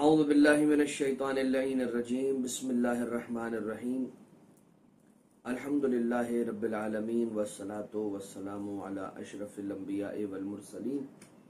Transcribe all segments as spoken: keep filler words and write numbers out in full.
اعوذ باللہ من الشیطان اللعین الرجیم بسم اللہ الرحمن الرحیم الحمد للہ رب العالمین والصلاة والسلام علی اشرف الانبیاء والمرسلین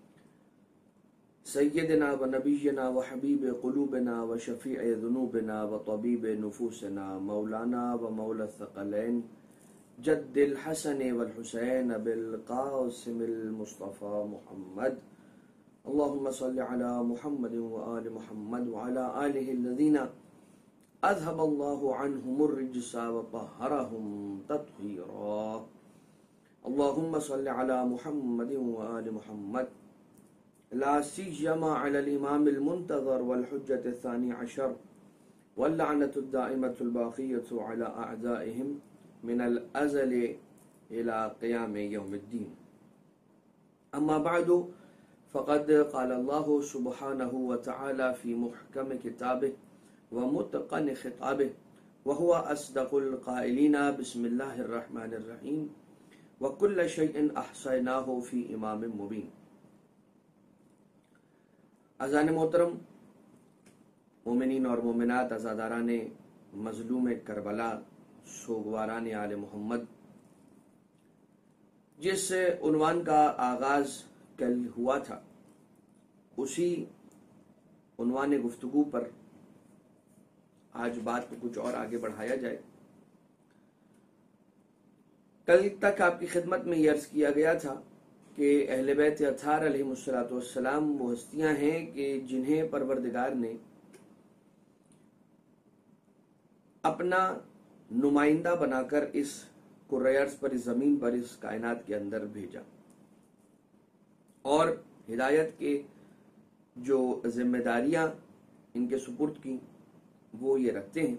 سیدنا و نبینا و حبیب قلوبنا و شفیع ذنوبنا و طبیب نفوسنا مولانا و مولا الثقلین جد الحسن والحسین بالقاسم المصطفى محمد اللهم صل على محمد وآل محمد وعلى آله الذين أذهب الله عنهم الرجس وطهرهم تطهيرا اللهم صل على محمد وآل محمد لا سيما على الإمام المنتظر والحجة الثاني عشر واللعنة الدائمة الباقية على أعدائهم من الأزل إلى قيام يوم الدين أما بعد فقد قال الله سبحانه وتعالى في محكم كتابه ومتقن خطابه وهو أصدق القائلين بسم الله الرحمن الرحيم وكل شيء أحصيناه في إمام مبين. اذان محترم مومنین اور مومنات، عزاداران مظلوم کربلا، سوگواران آل محمد، جس عنوان کا آغاز کل ہوا تھا اسی عنوان گفتگو پر آج بات کو کچھ اور آگے بڑھایا جائے. کل تک آپ کی خدمت میں یہ عرض کیا گیا تھا کہ اہل بیت اطہار علیہ الصلوۃ والسلام وہ ہستیاں ہیں کہ جنہیں پروردگار نے اپنا نمائندہ بنا کر اس کرۂ ارض پر، اس زمین پر، اس کائنات کے اندر بھیجا اور ہدایت کے جو ذمہ داریاں ان کے سپرد کی وہ یہ رکھتے ہیں.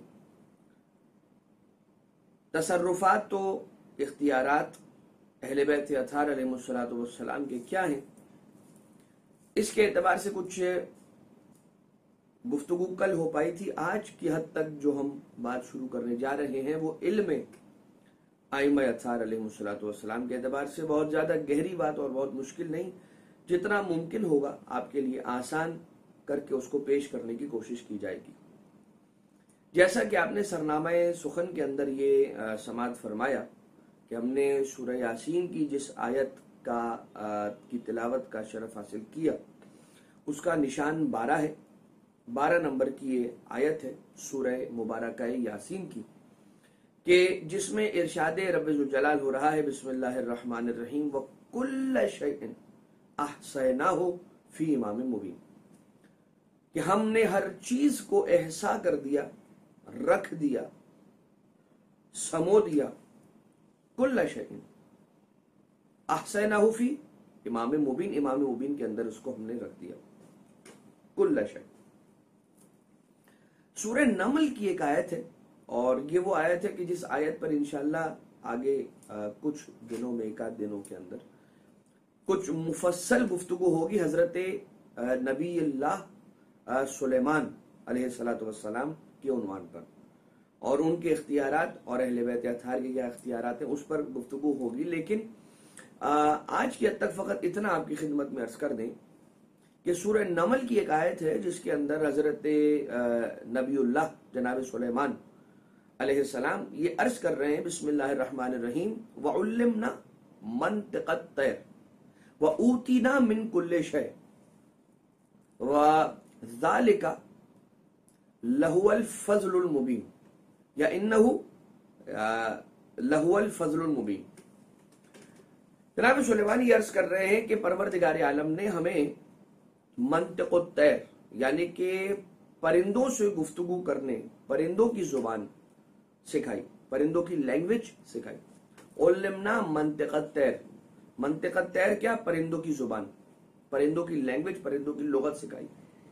تصرفات تو اختیارات اہل بیت اطہار علیہ الصلوۃ والسلام کے کیا ہیں، اس کے اعتبار سے کچھ گفتگو کل ہو پائی تھی. آج کی حد تک جو ہم بات شروع کرنے جا رہے ہیں وہ علم ائمہ اطہار علیہ الصلوۃ والسلام کے اعتبار سے بہت زیادہ گہری بات اور بہت مشکل نہیں، جتنا ممکن ہوگا آپ کے لیے آسان کر کے اس کو پیش کرنے کی کوشش کی جائے گی. جیسا کہ آپ نے سرنامہ سخن کے اندر یہ سماعت فرمایا کہ ہم نے سورہ یاسین کی جس آیت کا کی تلاوت کا شرف حاصل کیا اس کا نشان بارہ ہے. بارہ نمبر کی یہ آیت ہے سورہ مبارکہ یاسین کی، کہ جس میں ارشاد رب ذوالجلال ہو رہا ہے بسم اللہ الرحمن الرحیم وَكُلَّ شَيْءٍ أَحْصَيْنَاهُ فِي إِمَامٍ مُبِينٍ، کہ ہم نے ہر چیز کو احصا کر دیا، رکھ دیا، سمو دیا. كُلَّ شَيْءٍ أَحْصَيْنَاهُ فِي امام مبین، امام مبین کے اندر اس کو ہم نے رکھ دیا. كُلَّ شَيْءٍ سورہ نمل کی ایک آیت ہے، اور یہ وہ آیت ہے کہ جس آیت پر انشاءاللہ آگے کچھ دنوں میں، ایک آدھ دنوں کے اندر کچھ مفصل گفتگو ہوگی حضرت نبی اللہ سلیمان علیہ الصلوۃ والسلام کے عنوان پر، اور ان کے اختیارات اور اہل بیت اطہار کے کیا اختیارات ہیں اس پر گفتگو ہوگی. لیکن آج کی حد تک فقط اتنا آپ کی خدمت میں عرض کر دیں کہ سورہ نمل کی ایک آیت ہے جس کے اندر حضرت نبی اللہ جناب سلیمان علیہ السلام یہ عرض کر رہے ہیں بسم اللہ الرحمن الرحیم وَعُلِّمْنَا مَنْطِقَ الطَّيْرِ وَأُوتِينَا مِنْ كُلِّ شَيْءٍ وَذَلِكَ لَهُوَ الْفَضْلُ الْمُبِينُ یا إِنَّهُ لَهُوَ الْفَضْلُ الْمُبِينُ. جناب سلیمان یہ عرض کر رہے ہیں کہ پروردگار عالم نے ہمیں منطق الطیر یعنی کہ پرندوں سے گفتگو کرنے، پرندوں کی زبان سکھائی، پرندوں کی لینگویج سکھائی. علمنا منطق الطیر، منطق الطیر کیا؟ پرندوں کی زبان، پرندوں کی لینگویج، پرندوں کی لغت سکھائی.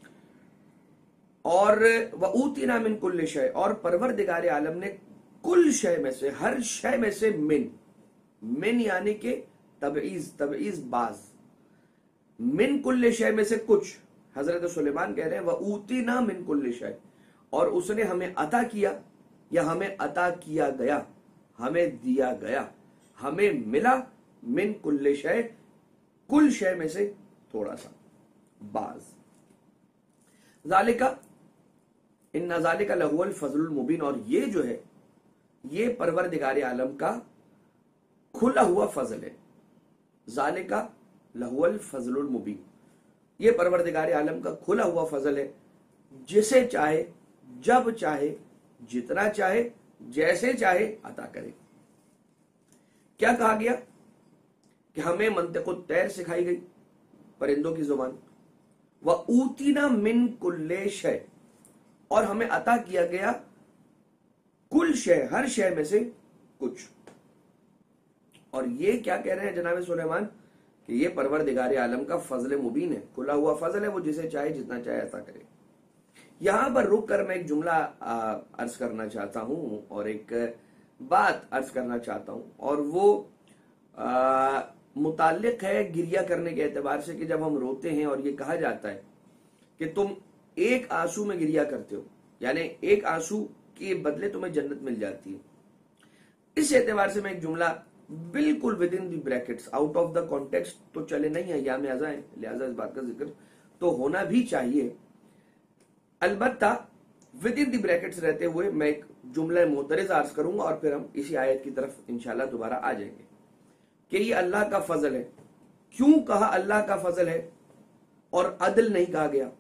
اور وَأُوتِنَا مِن كُلِّ شَيْءٍ، اور پروردگار عالم نے کل شے میں سے، ہر شے میں سے، من من یعنی کہ تبعیض، تبعیض بعض، من کل شے میں سے کچھ. حضرت سلیمان کہہ رہے ہیں وَأُوتِنَا مِن كُلِّ شَيْءٍ، اور اس نے ہمیں عطا کیا یا ہمیں عطا کیا گیا، ہمیں دیا گیا، ہمیں ملا من کل شے، کل شے میں سے تھوڑا سا، بعض. ذالکا ان ذالک لہو الفضل المبین، اور یہ جو ہے یہ پروردگار عالم کا کھلا ہوا فضل ہے. ذالکا لہو الفضل المبین، یہ پروردگار عالم کا کھلا ہوا فضل ہے، جسے چاہے جب چاہے جتنا چاہے جیسے چاہے عطا کرے. کیا کہا گیا کہ ہمیں منطق الطیر سکھائی گئی، پرندوں کی زبان، وَأُوتِنَا مِن كُلِّ شَيْءٍ، اور ہمیں عطا کیا گیا کل شے، ہر شے میں سے کچھ. اور یہ کیا کہہ رہے ہیں جناب سلیمان کہ یہ پروردگار عالم کا فضل مبین ہے، کھلا ہوا فضل ہے، وہ جسے چاہے جتنا چاہے عطا کرے. یہاں پر رک کر میں ایک جملہ عرض کرنا چاہتا ہوں اور ایک بات عرض کرنا چاہتا ہوں، اور وہ آ, متعلق ہے گریا کرنے کے اعتبار سے کہ جب ہم روتے ہیں اور یہ کہا جاتا ہے کہ تم ایک آنسو میں گریا کرتے ہو، یعنی ایک آنسو کے بدلے تمہیں جنت مل جاتی ہے. اس اعتبار سے میں ایک جملہ بالکل with in the brackets, out of the context تو چلے نہیں ہے، یا میں ہے، لہذا اس بات کا ذکر تو ہونا بھی چاہیے، البتہ ود ان دی بریکٹس رہتے ہوئے میں ایک جملہ معترض عرض کروں گا اور پھر ہم اسی آیت کی طرف انشاءاللہ دوبارہ آ جائیں گے کہ یہ اللہ کا فضل ہے. کیوں کہا اللہ کا فضل ہے اور عدل نہیں کہا گیا؟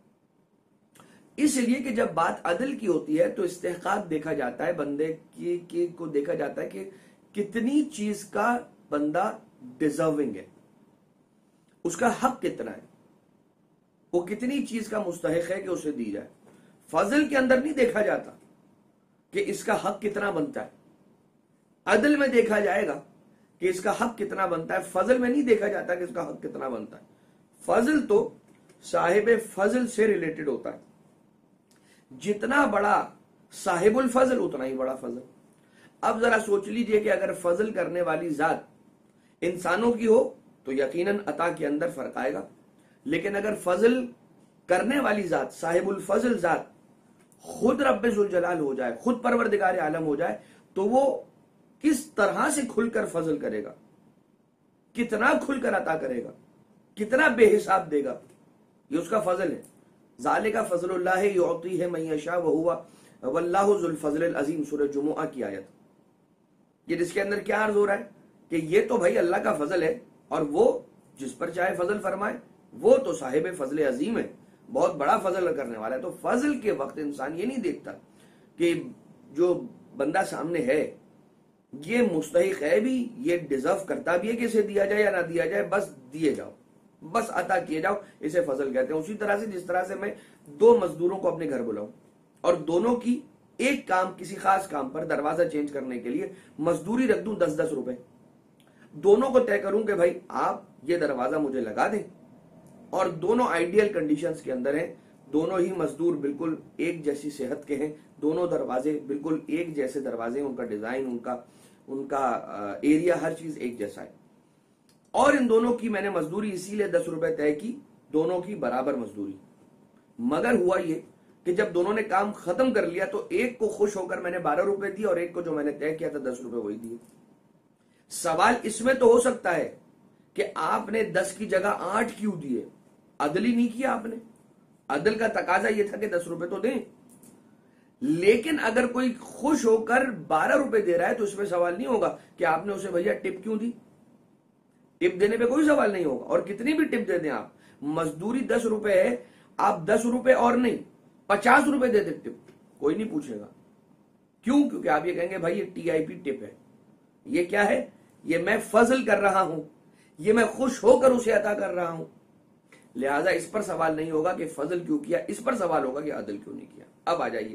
اس لیے کہ جب بات عدل کی ہوتی ہے تو استحقاق دیکھا جاتا ہے، بندے کی, کی کو دیکھا جاتا ہے کہ کتنی چیز کا بندہ ڈیزرونگ ہے، اس کا حق کتنا ہے، وہ کتنی چیز کا مستحق ہے کہ اسے دی جائے. فضل کے اندر نہیں دیکھا جاتا کہ اس کا حق کتنا بنتا ہے، عدل میں دیکھا جائے گا کہ اس کا حق کتنا بنتا ہے، فضل میں نہیں دیکھا جاتا کہ اس کا حق کتنا بنتا ہے. فضل تو صاحب فضل سے ریلیٹڈ ہوتا ہے، جتنا بڑا صاحب الفضل اتنا ہی بڑا فضل. اب ذرا سوچ لیجئے کہ اگر فضل کرنے والی ذات انسانوں کی ہو تو یقیناً عطا کے اندر فرق آئے گا، لیکن اگر فضل کرنے والی ذات صاحب الفضل ذات خود رب ذوالجلال ہو جائے، خود پروردگار عالم ہو جائے، تو وہ کس طرح سے کھل کر فضل کرے گا، کتنا کھل کر عطا کرے گا، کتنا بے حساب دے گا. یہ اس کا فضل ہے. ذالک فضل اللہ یعطیہ من یشاء وہو واللہ ذو الفضل العظیم، سورہ جمعہ کی آیت. یہ جس کے اندر کیا عرض ہو رہا ہے کہ یہ تو بھائی اللہ کا فضل ہے، اور وہ جس پر چاہے فضل فرمائے، وہ تو صاحب فضل عظیم ہے، بہت بڑا فضل کرنے والا ہے. تو فضل کے وقت انسان یہ نہیں دیکھتا کہ جو بندہ سامنے ہے یہ مستحق ہے بھی، یہ ڈیزرو کرتا بھی ہے کہ اسے دیا جائے یا نہ دیا جائے، بس دیے جاؤ، بس عطا کیے جاؤ، اسے فضل کہتے ہیں. اسی طرح سے جس طرح سے میں دو مزدوروں کو اپنے گھر بلاؤں اور دونوں کی ایک کام، کسی خاص کام پر دروازہ چینج کرنے کے لیے مزدوری رکھ دوں دس دس روپے، دونوں کو طے کروں کہ بھائی آپ یہ دروازہ مجھے لگا دیں، اور دونوں آئیڈیل کنڈیشنز کے اندر ہیں، دونوں ہی مزدور بالکل ایک جیسی صحت کے ہیں، دونوں دروازے بالکل ایک جیسے دروازے، ان کا ڈیزائن، ان کا ان کا ایریا، ہر چیز ایک جیسا ہے، اور ان دونوں کی میں نے مزدوری اسی لیے دس روپے طے کی، دونوں کی برابر مزدوری. مگر ہوا یہ کہ جب دونوں نے کام ختم کر لیا تو ایک کو خوش ہو کر میں نے بارہ روپے دی اور ایک کو جو میں نے طے کیا تھا دس روپے وہی دیے. سوال اس میں تو ہو سکتا ہے کہ آپ نے دس کی جگہ آٹھ کیوں دیے، عدل ہی نہیں کیا آپ نے. عدل کا تقاضا یہ تھا کہ دس روپے تو دیں، لیکن اگر کوئی خوش ہو کر بارہ روپے دے رہا ہے تو اس میں سوال نہیں ہوگا کہ آپ نے اسے بھیا ٹپ کیوں دی. ٹپ دینے پہ کوئی سوال نہیں ہوگا، اور کتنی بھی ٹپ دے دیں آپ، مزدوری دس روپے ہے، آپ دس روپے اور نہیں پچاس روپے دے دیں ٹپ، کوئی نہیں پوچھے گا. کیوں؟ کیونکہ آپ یہ کہیں گے بھائی یہ ٹی آئی پی ٹپ ہے، یہ کیا ہے، یہ میں فضل کر رہا ہوں، یہ میں خوش ہو کر اسے عطا کر رہا ہوں. لہذا اس پر سوال نہیں ہوگا کہ فضل کیوں کیا، اس پر سوال ہوگا کہ عدل کیوں نہیں کیا. اب آ جائیے،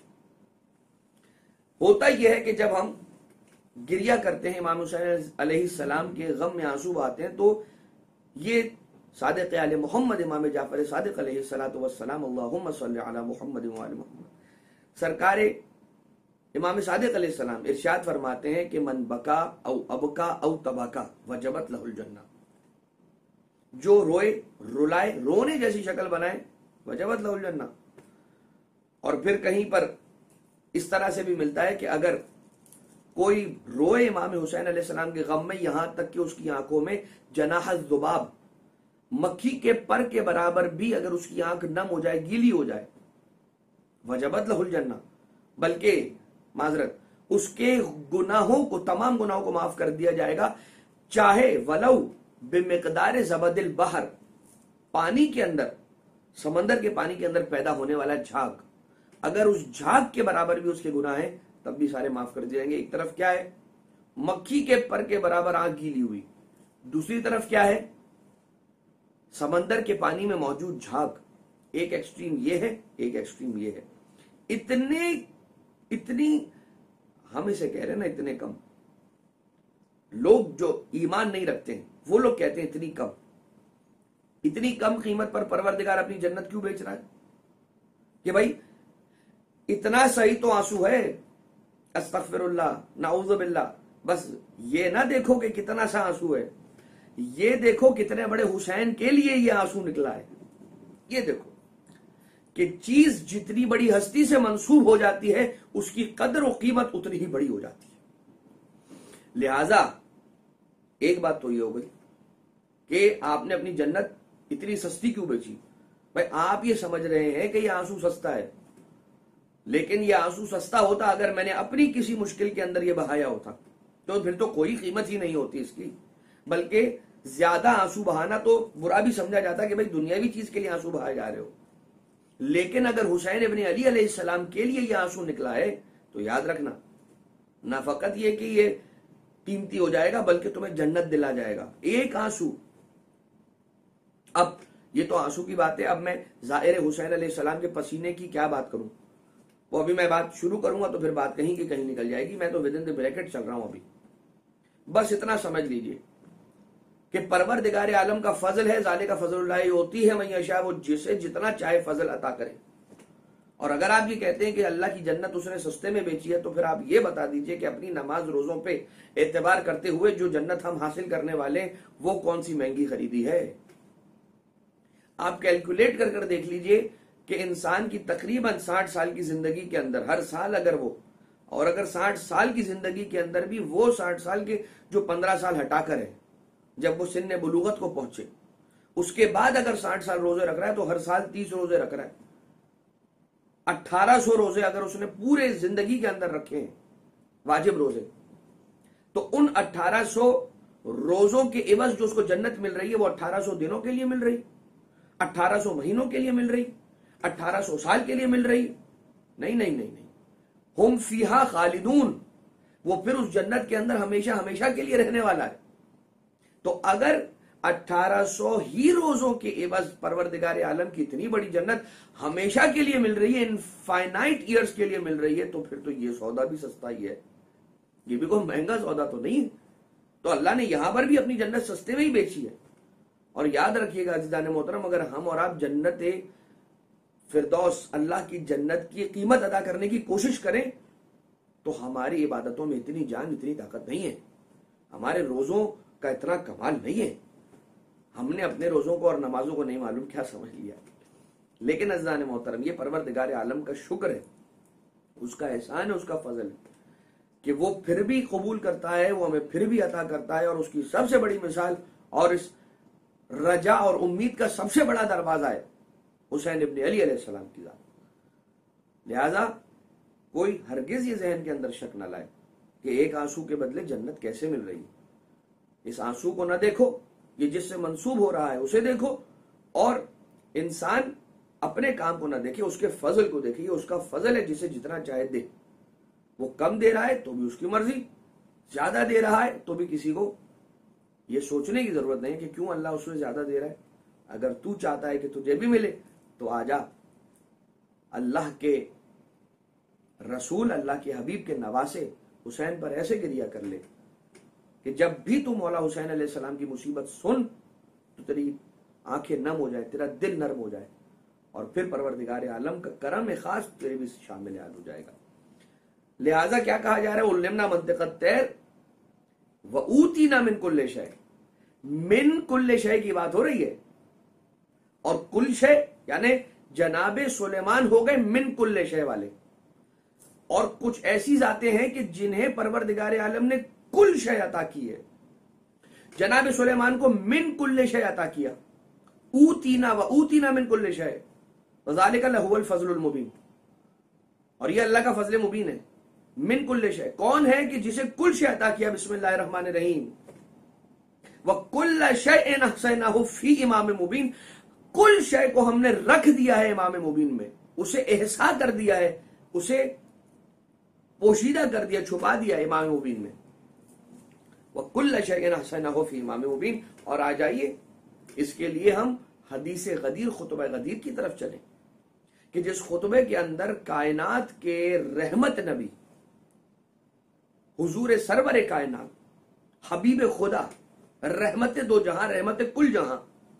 ہوتا یہ ہے کہ جب ہم گریا کرتے ہیں، امام حسین علیہ السلام کے غم میں آنسو آتے ہیں، تو یہ صادق آل محمد امام جعفر صادق علیہ الصلوۃ والسلام اللہم صلی علی محمد وآل محمد، سرکار امام صادق علیہ السلام ارشاد فرماتے ہیں کہ من بکا او ابکا او تبکا وجبت لہ الجنہ، جو روئے، رلائے، رونے جیسی شکل بنائے، وجبت لہ الجنہ. اور پھر کہیں پر اس طرح سے بھی ملتا ہے کہ اگر کوئی روئے امام حسین علیہ السلام کے غم میں یہاں تک کہ اس کی آنکھوں میں جناح الذباب، مکھی کے پر کے برابر بھی اگر اس کی آنکھ نم ہو جائے، گیلی ہو جائے، وجبت لہ الجنہ، بلکہ معذرت اس کے گناہوں کو، تمام گناہوں کو معاف کر دیا جائے گا، چاہے ولو بمقدار زبد البحر، پانی کے اندر، سمندر کے پانی کے اندر پیدا ہونے والا جھاگ، اگر اس جھاگ کے برابر بھی اس کے گناہ ہیں تب بھی سارے معاف کر دیے جائیں گے۔ ایک طرف کیا ہے؟ مکھی کے پر کے برابر آنکھ گیلی ہوئی، دوسری طرف کیا ہے؟ سمندر کے پانی میں موجود جھاگ۔ ایک ایکسٹریم یہ ہے، ایک ایکسٹریم یہ ہے۔ اتنے اتنی ہم اسے کہہ رہے ہیں نا، اتنے کم لوگ جو ایمان نہیں رکھتے ہیں وہ لوگ کہتے ہیں اتنی کم، اتنی کم قیمت پر پروردگار اپنی جنت کیوں بیچ رہا ہے؟ کہ بھائی اتنا صحیح تو آنسو ہے، استغفر اللہ، نعوذ باللہ، بس یہ نہ دیکھو کہ کتنا سا آنسو ہے، یہ دیکھو کتنے بڑے حسین کے لیے یہ آنسو نکلا ہے۔ یہ دیکھو کہ چیز جتنی بڑی ہستی سے منسوب ہو جاتی ہے اس کی قدر و قیمت اتنی ہی بڑی ہو جاتی ہے۔ لہذا ایک بات تو یہ ہو گئی کہ آپ نے اپنی جنت اتنی سستی کیوں بیچی؟ بھائی آپ یہ سمجھ رہے ہیں کہ یہ آنسو سستا ہے، لیکن یہ آنسو سستا ہوتا اگر میں نے اپنی کسی مشکل کے اندر یہ بہایا ہوتا تو پھر تو کوئی قیمت ہی نہیں ہوتی اس کی، بلکہ زیادہ آنسو بہانا تو برا بھی سمجھا جاتا کہ بھائی دنیاوی چیز کے لیے آنسو بہائے جا رہے ہو۔ لیکن اگر حسین ابن علی علیہ السلام کے لیے یہ آنسو نکلا ہے تو یاد رکھنا، نہ فقط یہ کہ یہ قیمتی ہو جائے گا بلکہ تمہیں جنت دلا جائے گا۔ ایک آنسو، اب یہ تو آنسو کی بات ہے، اب میں ظاہر حسین علیہ السلام کے پسینے کی کیا بات کروں؟ وہ ابھی میں بات شروع کروں گا تو پھر بات کہیں کی کہیں نکل جائے گی، میں تو ود ان دی بریکٹ چل رہا ہوں ابھی۔ بس اتنا سمجھ لیجئے کہ پروردگار عالم کا فضل ہے، ذالک فضل اللہ ہوتی ہے من یشاء، وہ جسے جتنا چاہے فضل عطا کرے۔ اور اگر آپ یہ کہتے ہیں کہ اللہ کی جنت اس نے سستے میں بیچی ہے تو پھر آپ یہ بتا دیجئے کہ اپنی نماز روزوں پہ اعتبار کرتے ہوئے جو جنت ہم حاصل کرنے والے ہیں وہ کون سی مہنگی خریدی ہے؟ آپ کیلکولیٹ کر کر دیکھ لیجئے کہ انسان کی تقریباً ساٹھ سال کی زندگی کے اندر ہر سال اگر وہ، اور اگر ساٹھ سال کی زندگی کے اندر بھی وہ ساٹھ سال کے جو پندرہ سال ہٹا کر ہے جب وہ سن بلوغت کو پہنچے، اس کے بعد اگر ساٹھ سال روزے رکھ رہا ہے تو ہر سال تیس روزے رکھ رہا ہے، اٹھارہ سو روزے اگر اس نے پورے زندگی کے اندر رکھے ہیں واجب روزے، تو ان اٹھارہ سو روزوں کے عوض جو اس کو جنت مل رہی ہے وہ اٹھارہ سو دنوں کے لیے مل رہی، اٹھارہ سو مہینوں کے لیے مل رہی، اٹھارہ سو سال کے لیے مل رہی؟ نہیں نہیں نہیں نہیں، ہم فیہا خالدون، وہ پھر اس جنت کے اندر ہمیشہ ہمیشہ کے لیے رہنے والا ہے۔ تو اگر اٹھارہ سو ہی روزوں کے عوض پروردگار عالم کی اتنی بڑی جنت ہمیشہ کے لیے مل رہی ہے، انفائنائٹ ایئرز کے لیے مل رہی ہے، تو پھر تو یہ سودا بھی سستا ہی ہے، یہ بھی کوئی مہنگا سودا تو نہیں ہے۔ تو اللہ نے یہاں پر بھی اپنی جنت سستے میں ہی بیچی ہے۔ اور یاد رکھیے گا عزیزان محترم، اگر ہم اور آپ جنت فردوس، اللہ کی جنت کی قیمت ادا کرنے کی کوشش کریں تو ہماری عبادتوں میں اتنی جان، اتنی طاقت نہیں ہے، ہمارے روزوں کا اتنا کمال نہیں ہے، ہم نے اپنے روزوں کو اور نمازوں کو نہیں معلوم کیا سمجھ لیا۔ لیکن عزیزان محترم، یہ پروردگار عالم کا شکر ہے، اس کا احسان ہے، اس کا فضل ہے کہ وہ پھر بھی قبول کرتا ہے، وہ ہمیں پھر بھی عطا کرتا ہے۔ اور اس کی سب سے بڑی مثال اور اس رجا اور امید کا سب سے بڑا دروازہ ہے حسین ابن علی علیہ السلام کی ذات۔ لہذا کوئی ہرگز یہ ذہن کے اندر شک نہ لائے کہ ایک آنسو کے بدلے جنت کیسے مل رہی ہے۔ اس آنسو کو نہ دیکھو، یہ جس سے منسوب ہو رہا ہے اسے دیکھو، اور انسان اپنے کام کو نہ دیکھے، اس کے فضل کو دیکھے۔ اس کا فضل ہے جسے جتنا چاہے دے، وہ کم دے رہا ہے تو بھی اس کی مرضی، زیادہ دے رہا ہے تو بھی کسی کو یہ سوچنے کی ضرورت نہیں کہ کیوں اللہ اس میں زیادہ دے رہا ہے۔ اگر تو چاہتا ہے کہ تجھے بھی ملے تو آ جا، اللہ کے رسول، اللہ کے حبیب کے نواسے حسین پر ایسے گریہ کر لے کہ جب بھی تو مولا حسین علیہ السلام کی مصیبت سن تو تیری آنکھیں نم ہو جائے، تیرا دل نرم ہو جائے، اور پھر پروردگار عالم کا کرم خاص تیرے بھی شامل ہو جائے گا۔ لہٰذا کیا کہا جا رہا ہے؟ علمنا منطق الطیر وَأُوتِينَا مِن كُلِّ شَيْءٍ، من کل شے کی بات ہو رہی ہے، اور کل شے یعنی جناب سلیمان ہو گئے من کل شے والے، اور کچھ ایسی ذاتیں ہیں کہ جنہیں پروردگار عالم نے کل شے عطا کی ہے۔ جناب سلیمان کو من کل شے عطا کیا، اوتینا و اوتینا من کل شیء وذالک لہو الفضل المبین، اور یہ اللہ کا فضل مبین ہے. من کل شیء، کون ہے کہ جسے کل شے عطا کیا؟ بسم اللہ الرحمن الرحیم. وَكُلَّ شَيْءٍ أَحْصَيْنَاهُ فِي إِمَامٍ مُبِينٍ، کل شے کو ہم نے رکھ دیا ہے امام مبین میں، اسے احصا کر دیا ہے، اسے پوشیدہ کر دیا، چھپا دیا امام مبین میں. وَكُلَّ شَيْءٍ أَحْصَيْنَاهُ فِي إِمَامٍ مُبِينٍ. اور آ جائیے اس کے لیے ہم حدیث غدیر، خطبہ غدیر کی طرف چلیں، کہ جس خطبے کے اندر کائنات کے رحمت نبی، حضور سرور کائنات، حبیب خدا، رحمت دو جہاں، رحمت کل جہاں،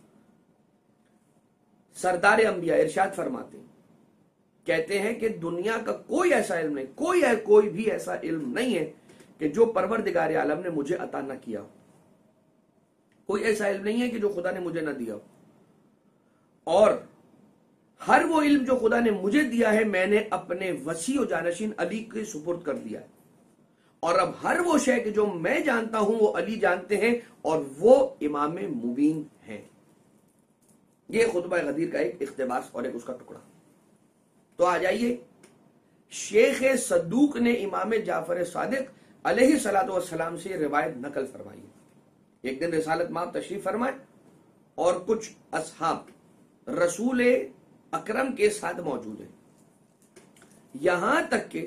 سردار انبیاء ارشاد فرماتے ہیں، کہتے ہیں کہ دنیا کا کوئی ایسا علم نہیں، کوئی ہے کوئی بھی ایسا علم نہیں ہے کہ جو پروردگار عالم نے مجھے عطا نہ کیا ہو. کوئی ایسا علم نہیں ہے کہ جو خدا نے مجھے نہ دیا ہو. اور ہر وہ علم جو خدا نے مجھے دیا ہے میں نے اپنے وسیع و جانشین علی کے سپرد کر دیا ہے. اور اب ہر وہ شے کہ جو میں جانتا ہوں وہ علی جانتے ہیں، اور وہ امام مبین ہیں. یہ خطبہ غدیر کا ایک اقتباس اور ایک اس کا ٹکڑا. تو آ جائیے، شیخ صدوق نے امام جعفر صادق علیہ الصلوۃ والسلام سے روایت نقل فرمائی. ایک دن رسالت مآب تشریف فرمائے اور کچھ اصحاب رسول اکرم کے ساتھ موجود ہیں، یہاں تک کہ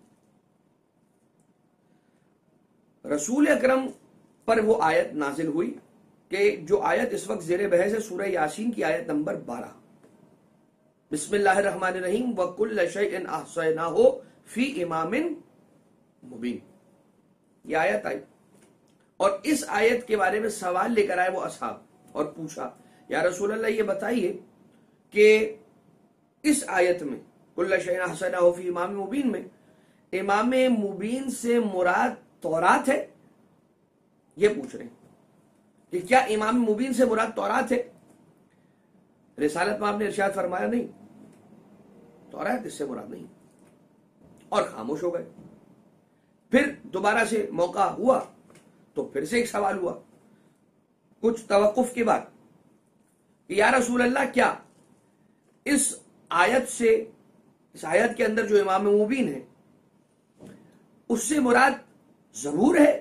رسول اکرم پر وہ آیت نازل ہوئی کہ جو آیت اس وقت زیر بحث ہے، سورہ یاسین کی آیت نمبر بارہ، بسم اللہ الرحمن الرحیم وَكُلَّ شَيْءٍ أَحْصَيْنَاهُ فِي إِمَامٍ مُبِينٍ. یہ آیت آئی اور اس آیت کے بارے میں سوال لے کر آئے وہ اصحاب اور پوچھا، یا رسول اللہ یہ بتائیے کہ اس آیت میں كُلَّ شَيْءٍ أَحْصَيْنَاهُ فِي إِمَامٍ مُبِينٍ میں امام مبین سے مراد تورات ہے؟ یہ پوچھ رہے ہیں کہ کیا امام مبین سے مراد تورات ہے؟ رسالت میں آپ نے ارشاد فرمایا نہیں، تورات اس سے مراد نہیں، اور خاموش ہو گئے. پھر دوبارہ سے موقع ہوا تو پھر سے ایک سوال ہوا کچھ توقف کے بعد کہ یا رسول اللہ کیا اس آیت سے، اس آیت کے اندر جو امام مبین ہے اس سے مراد ضرور ہے؟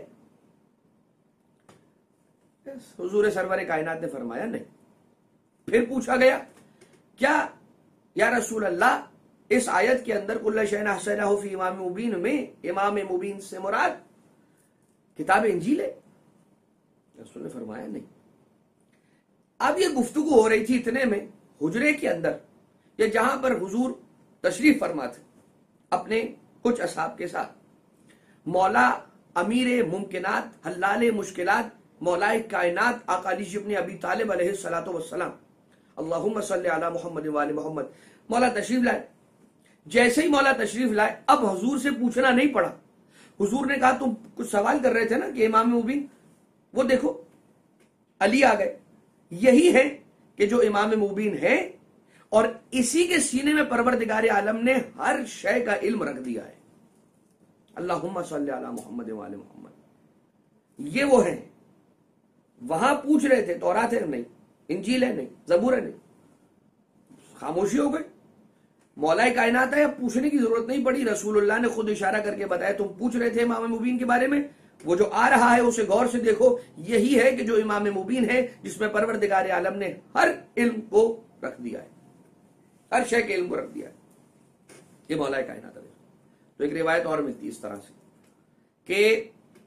حضور سرور کائنات نے فرمایا نہیں. پھر پوچھا گیا کیا یا رسول اللہ اس آیت کے اندر کل شیء احصیناہ فی امام مبین میں امام مبین سے مراد کتاب انجیل ہے؟ رسول نے فرمایا نہیں. اب یہ گفتگو ہو رہی تھی اتنے میں حجرے کے اندر، یا جہاں پر حضور تشریف فرما تھے اپنے کچھ اصحاب کے ساتھ، مولا امیر ممکنات حلال مشکلات مولائے کائنات آقا علی ابن ابی طالب علیہ الصلوۃ والسلام، اللہم صلی علی محمد وآل محمد، مولا تشریف لائے. جیسے ہی مولا تشریف لائے اب حضور سے پوچھنا نہیں پڑا. حضور نے کہا تم کچھ سوال کر رہے تھے نا کہ امام مبین، وہ دیکھو علی آ گئے، یہی ہے کہ جو امام مبین ہے، اور اسی کے سینے میں پروردگار عالم نے ہر شے کا علم رکھ دیا ہے. اللہم صلی علی محمد وآل محمد. یہ وہ ہیں. وہاں پوچھ رہے تھے تورات ہے نہیں، انجیل ہے نہیں، زبور ہے نہیں، خاموشی ہو گئی. مولا کائنات ہے، اب پوچھنے کی ضرورت نہیں پڑی. رسول اللہ نے خود اشارہ کر کے بتایا تم پوچھ رہے تھے امام مبین کے بارے میں، وہ جو آ رہا ہے اسے غور سے دیکھو، یہی ہے کہ جو امام مبین ہے جس میں پروردگار عالم نے ہر علم کو رکھ دیا ہے، ہر شے کے علم کو رکھ دیا ہے. یہ مولا کائنات ہے. تو ایک روایت اور ملتی ہے اس طرح سے کہ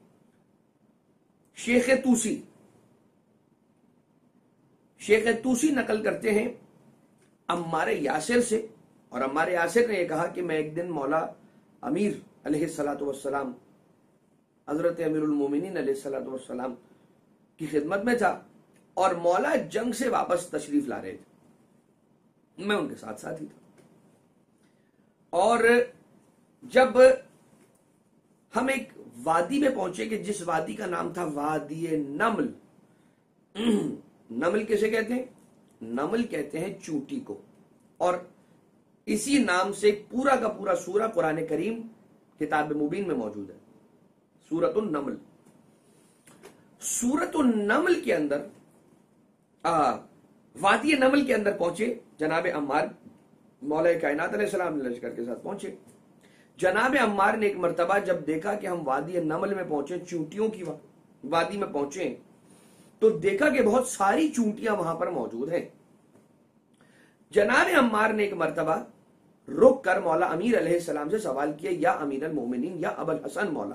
شیخ توسی شیخ توسی نقل کرتے ہیں عمار یاسر سے، اور عمار یاسر نے یہ کہا کہ میں ایک دن مولا امیر علیہ الصلوۃ والسلام، حضرت امیر المومنین علیہ الصلوۃ والسلام کی خدمت میں تھا، اور مولا جنگ سے واپس تشریف لا رہے تھے، میں ان کے ساتھ ساتھ ہی تھا. اور جب ہم ایک وادی میں پہنچے کہ جس وادی کا نام تھا وادی نمل. نمل کیسے کہتے ہیں؟ نمل کہتے ہیں چونٹی کو، اور اسی نام سے پورا کا پورا سورہ قرآن کریم کتاب مبین میں موجود ہے، سورۃ النمل. سورۃ النمل کے اندر آ, وادی نمل کے اندر پہنچے جناب عمار، مولا کائنات علیہ السلام لشکر کے ساتھ پہنچے۔ جناب عمار نے ایک مرتبہ جب دیکھا کہ ہم وادی نمل میں پہنچے، چونٹیوں کی وادی میں پہنچے، تو دیکھا کہ بہت ساری چونٹیاں وہاں پر موجود ہیں۔ جناب عمار نے ایک مرتبہ رک کر مولا امیر علیہ السلام سے سوال کیا، یا امیر المومنین، یا ابو الحسن مولا،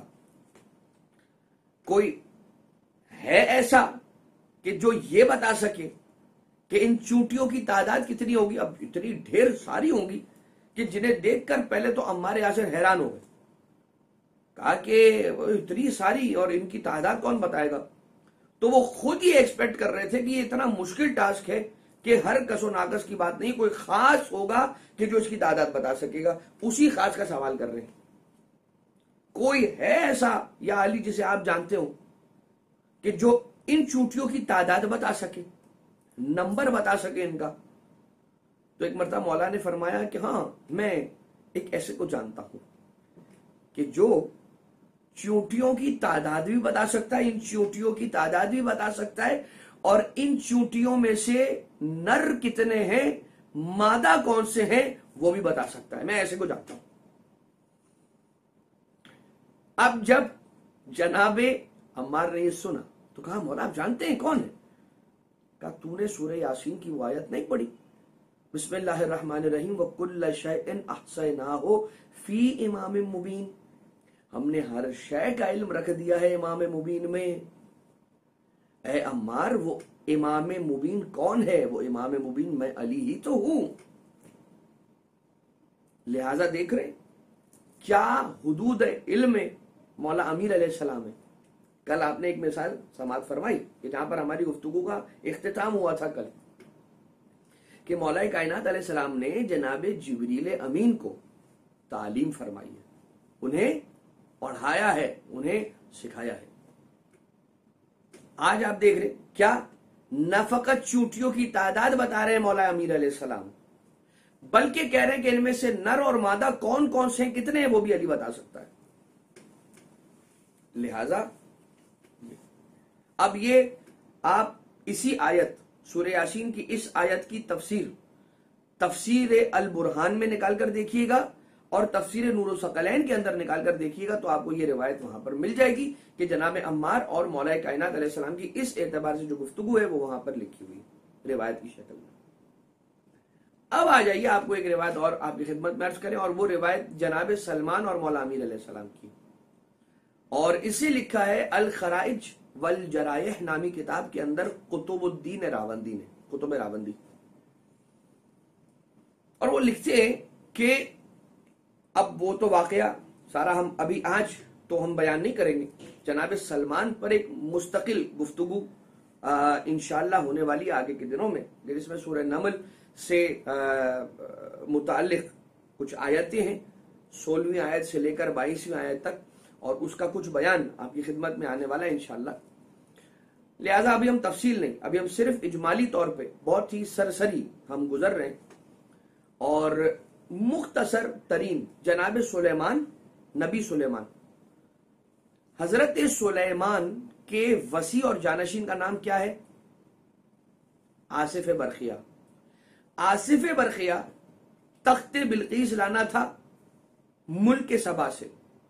کوئی ہے ایسا کہ جو یہ بتا سکے کہ ان چونٹیوں کی تعداد کتنی ہوگی؟ اب اتنی ڈھیر ساری ہوں گی کہ جنہیں دیکھ کر پہلے تو عمار یاسر حیران ہو گئے، کہا کہ اتنی ساری اور ان کی تعداد کون بتائے گا؟ تو وہ خود ہی ایکسپیکٹ کر رہے تھے کہ یہ اتنا مشکل ٹاسک ہے کہ ہر کس و ناقص کی بات نہیں، کوئی خاص ہوگا کہ جو اس کی تعداد بتا سکے گا، اسی خاص کا سوال کر رہے ہیں۔ کوئی ہے ایسا یا علی جسے آپ جانتے ہو کہ جو ان چونٹیوں کی تعداد بتا سکے، نمبر بتا سکے ان کا؟ تو ایک مرتبہ مولا نے فرمایا کہ ہاں، میں ایک ایسے کو جانتا ہوں کہ جو چونٹیوں کی تعداد بھی بتا سکتا ہے، ان چونٹیوں کی تعداد بھی بتا سکتا ہے، اور ان چونٹیوں میں سے نر کتنے ہیں، مادہ کون سے ہیں، وہ بھی بتا سکتا ہے۔ میں ایسے کو جانتا ہوں۔ اب جب جناب عمار نے یہ سنا تو کہا، مولا آپ جانتے ہیں کون ہے؟ کہا، تو نے سورہ یاسین کی وہ آیت نہیں پڑھی، بسم اللہ الرحمن الرحیم وَكُلَّ شَيْءٍ أَحْصَيْنَاهُ فِي إِمَامٍ مُبِينٍ، ہم نے ہر شے کا علم رکھ دیا ہے امام مبین میں۔ اے عمار، وہ امام مبین کون ہے؟ وہ امام مبین میں علی ہی تو ہوں۔ لہذا دیکھ رہے کیا حدود علم مولا امیر علیہ السلام ہے۔ کل آپ نے ایک مثال سماعت فرمائی کہ جہاں پر ہماری گفتگو کا اختتام ہوا تھا کل، کہ مولا کائنات علیہ السلام نے جناب جبریل امین کو تعلیم فرمائی ہے، انہیں پڑھایا ہے، انہیں سکھایا ہے۔ آج آپ دیکھ رہے کیا نہ فقط چونٹیوں کی تعداد بتا رہے ہیں مولا امیر علیہ السلام، بلکہ کہہ رہے ہیں کہ ان میں سے نر اور مادہ کون کون سے ہیں، کتنے ہیں، وہ بھی علی بتا سکتا ہے۔ لہذا اب یہ آپ اسی آیت سورہ یاسین کی اس آیت کی تفسیر تفسیر البرہان میں نکال کر دیکھیے گا، اور تفسیر نور الثقلین کے اندر نکال کر دیکھیے گا، تو آپ کو یہ روایت وہاں پر مل جائے گی کہ جناب عمار اور مولا کائنات علیہ السلام کی اس اعتبار سے جو گفتگو ہے وہ وہاں پر لکھی ہوئی روایت کی شکل میں۔ اب آ جائیے آپ کو ایک روایت اور آپ کی خدمت میں عرض کریں، اور وہ روایت جناب سلمان اور مولا امیر علیہ السلام کی، اور اسے لکھا ہے الخرائج والجرائح نامی کتاب کے اندر قطب الدین راوندی نے، قطب راوندی، اور وہ لکھتے ہیں کہ اب وہ تو واقعہ سارا ہم ابھی آج تو ہم بیان نہیں کریں گے، جناب سلمان پر ایک مستقل گفتگو انشاءاللہ ہونے والی آگے کے دنوں میں، جس میں سورہ نمل سے متعلق کچھ آیتیں ہیں، سولہویں آیت سے لے کر بائیسویں آیت تک، اور اس کا کچھ بیان آپ کی خدمت میں آنے والا ہے انشاءاللہ۔ لہذا ابھی ہم تفصیل نہیں، ابھی ہم صرف اجمالی طور پہ بہت ہی سرسری ہم گزر رہے ہیں، اور مختصر ترین جناب سلیمان، نبی سلیمان، حضرت سلیمان کے وصی اور جانشین کا نام کیا ہے؟ آصف برقیہ۔ آصف برقیہ تخت بلقیس لانا تھا ملک سبا سے،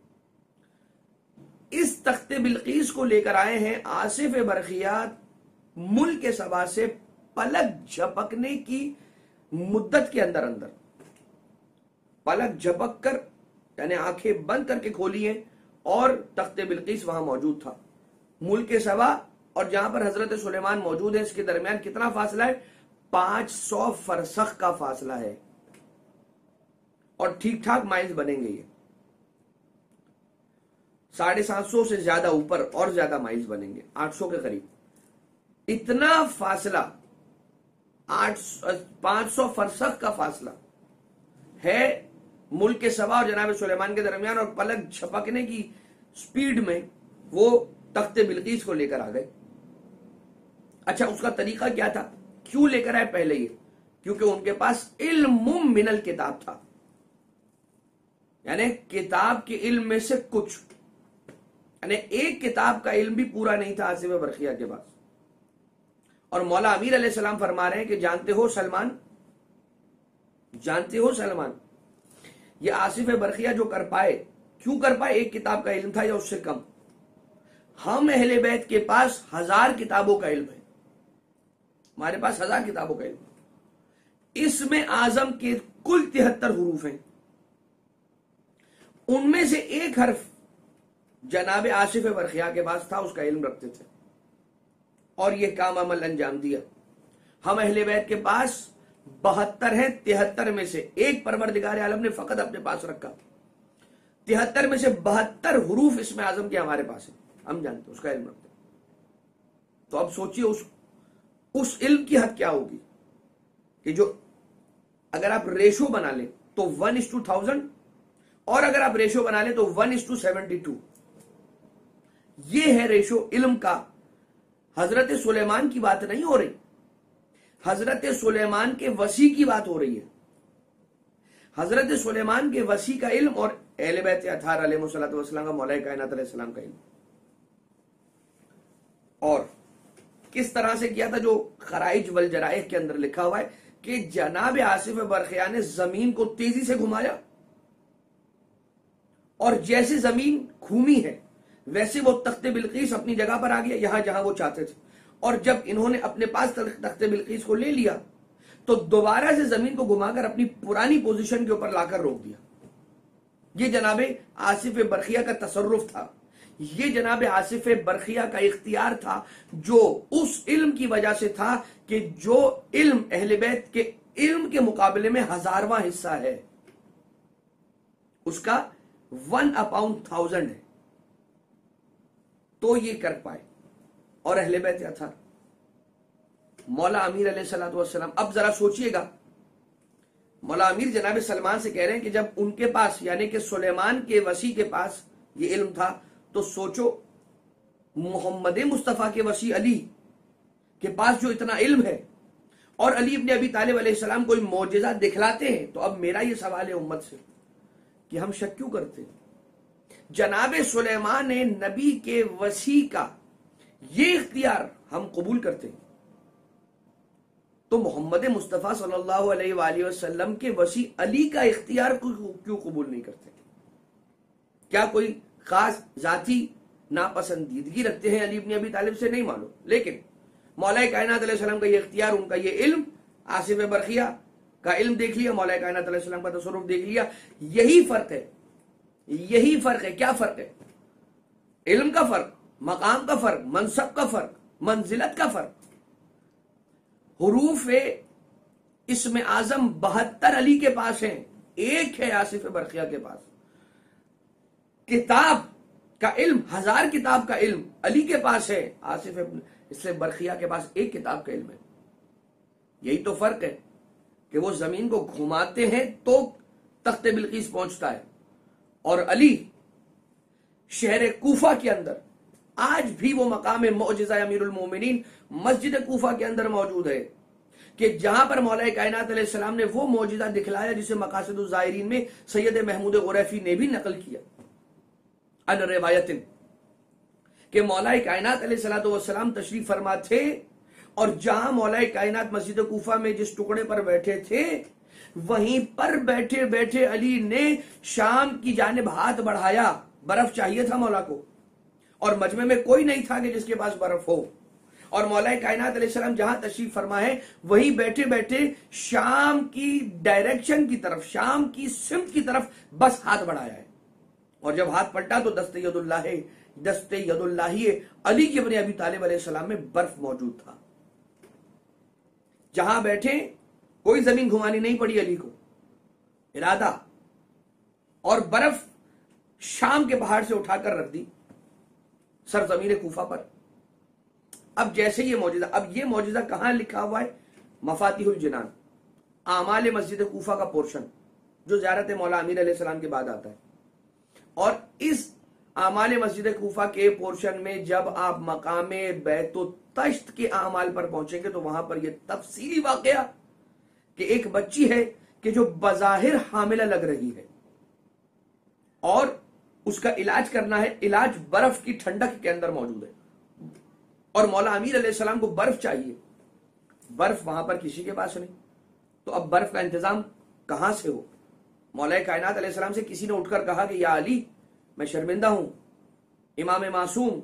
اس تخت بلقیس کو لے کر آئے ہیں آصف برقیہ ملک سبا سے پلک جھپکنے کی مدت کے اندر اندر، پلک جھپک کر یعنی آنکھیں بند کر کے کھولی ہیں، اور تخت بلقیس وہاں موجود تھا۔ ملک سبا اور جہاں پر حضرت سلیمان موجود ہے اس کے درمیان کتنا فاصلہ ہے؟ پانچ سو فرسخ کا فاصلہ ہے، اور ٹھیک ٹھاک مائلز بنیں گے، یہ ساڑھے سات سو سے زیادہ اوپر اور زیادہ مائلز بنیں گے، آٹھ سو کے قریب اتنا فاصلہ، آٹھ پانچ سو فرسخ کا فاصلہ ہے ملک سبا اور جناب سلیمان کے درمیان، اور پلک جھپکنے کی سپیڈ میں وہ تخت بلقیس کو لے کر آ گئے۔ اچھا، اس کا طریقہ کیا تھا؟ کیوں لے کر آئے؟ پہلے یہ کیونکہ ان کے پاس علم من الکتاب تھا، یعنی کتاب کے علم میں سے کچھ، یعنی ایک کتاب کا علم بھی پورا نہیں تھا آصف برقیہ کے پاس، اور مولا امیر علیہ السلام فرما رہے ہیں کہ جانتے ہو سلمان جانتے ہو سلمان یہ آصف برقیہ جو کر پائے، کیوں کر پائے؟ ایک کتاب کا علم تھا یا اس سے کم۔ ہم اہل بیت کے پاس ہزار کتابوں کا علم ہے، ہمارے پاس ہزار کتابوں کا علم ہے، اس میں اعظم کے کل تہتر حروف ہیں، ان میں سے ایک حرف جناب آصف برقیہ کے پاس تھا، اس کا علم رکھتے تھے اور یہ کام عمل انجام دیا۔ ہم اہل بیت کے پاس بہتر ہیں، تہتر میں سے ایک پروردگار عالم نے فقط اپنے پاس رکھا، تہتر میں سے بہتر حروف اس میں اعظم کے ہمارے پاس ہیں، ہم جانتے ہیں، اس کا علم رکھتے ہیں۔ تو اب سوچئے اس اس علم کی حد کیا ہوگی کہ جو اگر آپ ریشو بنا لیں تو ون اس ٹو تھاؤزینڈ، اور اگر آپ ریشو بنا لیں تو one is to seventy two, یہ ہے ریشو علم کا۔ حضرت سلیمان کی بات نہیں ہو رہی، حضرت سلیمان کے وسیع کی بات ہو رہی ہے۔ حضرت سلیمان کے وسیع کا علم اور اہل بیت اطہار علیہ السلام کا، مولا کائنات علیہ السلام کا علم، اور کس طرح سے کیا تھا جو خرائج والجرائح کے اندر لکھا ہوا ہے کہ جناب آصف برقیہ نے زمین کو تیزی سے گھمایا، اور جیسے زمین گھومی ہے ویسے وہ تخت بلقیس اپنی جگہ پر آ گیا، یہاں جہاں وہ چاہتے تھے، اور جب انہوں نے اپنے پاس تخت بلقیس کو لے لیا تو دوبارہ سے زمین کو گھما کر اپنی پرانی پوزیشن کے اوپر لا کر روک دیا۔ یہ جناب آصف برقیہ کا تصرف تھا، یہ جناب آصف برقیہ کا اختیار تھا، جو اس علم کی وجہ سے تھا کہ جو علم اہل بیت کے علم کے مقابلے میں ہزارواں حصہ ہے، اس کا ون اپاؤن تھاؤزینڈ ہے، تو یہ کر پائے۔ اور اہل بیت اطہار، مولا امیر علیہ الصلوۃ والسلام، اب ذرا سوچئے گا، مولا امیر جناب سلمان سے کہہ رہے ہیں کہ جب ان کے پاس یعنی کہ سلیمان کے وسیع کے پاس یہ علم تھا، تو سوچو محمد مصطفیٰ کے وسیع علی کے پاس جو اتنا علم ہے، اور علی ابن ابی طالب علیہ السلام کوئی معجزہ دکھلاتے ہیں، تو اب میرا یہ سوال ہے امت سے کہ ہم شک کیوں کرتے ہیں؟ جناب سلیمان نے نبی کے وسیع کا یہ اختیار ہم قبول کرتے ہیں، تو محمد مصطفیٰ صلی اللہ علیہ وآلہ وسلم کے وسیع علی کا اختیار کیوں قبول نہیں کرتے؟ کیا کوئی خاص ذاتی ناپسندیدگی رکھتے ہیں علی ابن ابی طالب سے؟ نہیں معلوم، لیکن مولا کائنات علیہ السلام کا یہ اختیار، ان کا یہ علم، آصف برقیہ کا علم دیکھ لیا، مولا کائنات علیہ السلام کا تصرف دیکھ لیا، یہی فرق ہے، یہی فرق ہے۔ کیا فرق ہے؟ علم کا فرق، مقام کا فرق، منصب کا فرق، منزلت کا فرق۔ حروف اسم اعظم بہتر علی کے پاس ہیں، ایک ہے آصف برقیہ کے پاس۔ کتاب کا علم، ہزار کتاب کا علم علی کے پاس ہے، آصف اس سے برقیہ کے پاس ایک کتاب کا علم ہے۔ یہی تو فرق ہے کہ وہ زمین کو گھماتے ہیں تو تخت بلقیس پہنچتا ہے، اور علی شہر کوفہ کے اندر آج بھی وہ مقام معجزہ امیر المومنین مسجد کوفہ کے اندر موجود ہے کہ جہاں پر مولا کائنات علیہ السلام نے وہ معجزہ دکھلایا جسے مقاصد الزائرین میں سید محمود غریفی نے بھی نقل کیا ان روایت، کہ مولا کائنات علیہ السلام تشریف فرما تھے، اور جہاں مولا کائنات مسجد کوفہ میں جس ٹکڑے پر بیٹھے تھے وہیں پر بیٹھے بیٹھے علی نے شام کی جانب ہاتھ بڑھایا، برف چاہیے تھا مولا کو، اور مجمع میں کوئی نہیں تھا کہ جس کے پاس برف ہو، اور مولا کائنات علیہ السلام جہاں تشریف فرما ہے وہیں بیٹھے بیٹھے شام کی ڈائریکشن کی طرف، شام کی سمت کی طرف بس ہاتھ بڑھایا ہے، اور جب ہاتھ پلٹا تو دست ید اللہ دست ید اللہ علی کی ابن ابی طالب علیہ السلام میں برف موجود تھا۔ جہاں بیٹھے کوئی زمین گھمانی نہیں پڑی علی کو، ارادہ، اور برف شام کے پہاڑ سے اٹھا کر رکھ دی سرزمین کوفہ پر۔ اب جیسے یہ معجزہ، اب یہ معجزہ کہاں لکھا ہوا ہے؟ مفاتیح الجنان، اعمال مسجد کوفہ کا پورشن جو زیارت مولا امیر علیہ السلام کے بعد آتا ہے، اور اس اعمال مسجد کوفہ کے پورشن میں جب آپ مقام بیت الطشت کے اعمال پر پہنچیں گے تو وہاں پر یہ تفصیلی واقعہ کہ ایک بچی ہے کہ جو بظاہر حاملہ لگ رہی ہے اور اس کا علاج کرنا ہے، علاج برف کی ٹھنڈک کے اندر موجود ہے، اور مولا امیر علیہ السلام کو برف چاہیے، برف وہاں پر کسی کے پاس نہیں، تو اب برف کا انتظام کہاں سے ہو؟ مولا کائنات علیہ السلام سے کسی نے اٹھ کر کہا کہ یا علی میں شرمندہ ہوں، امام معصوم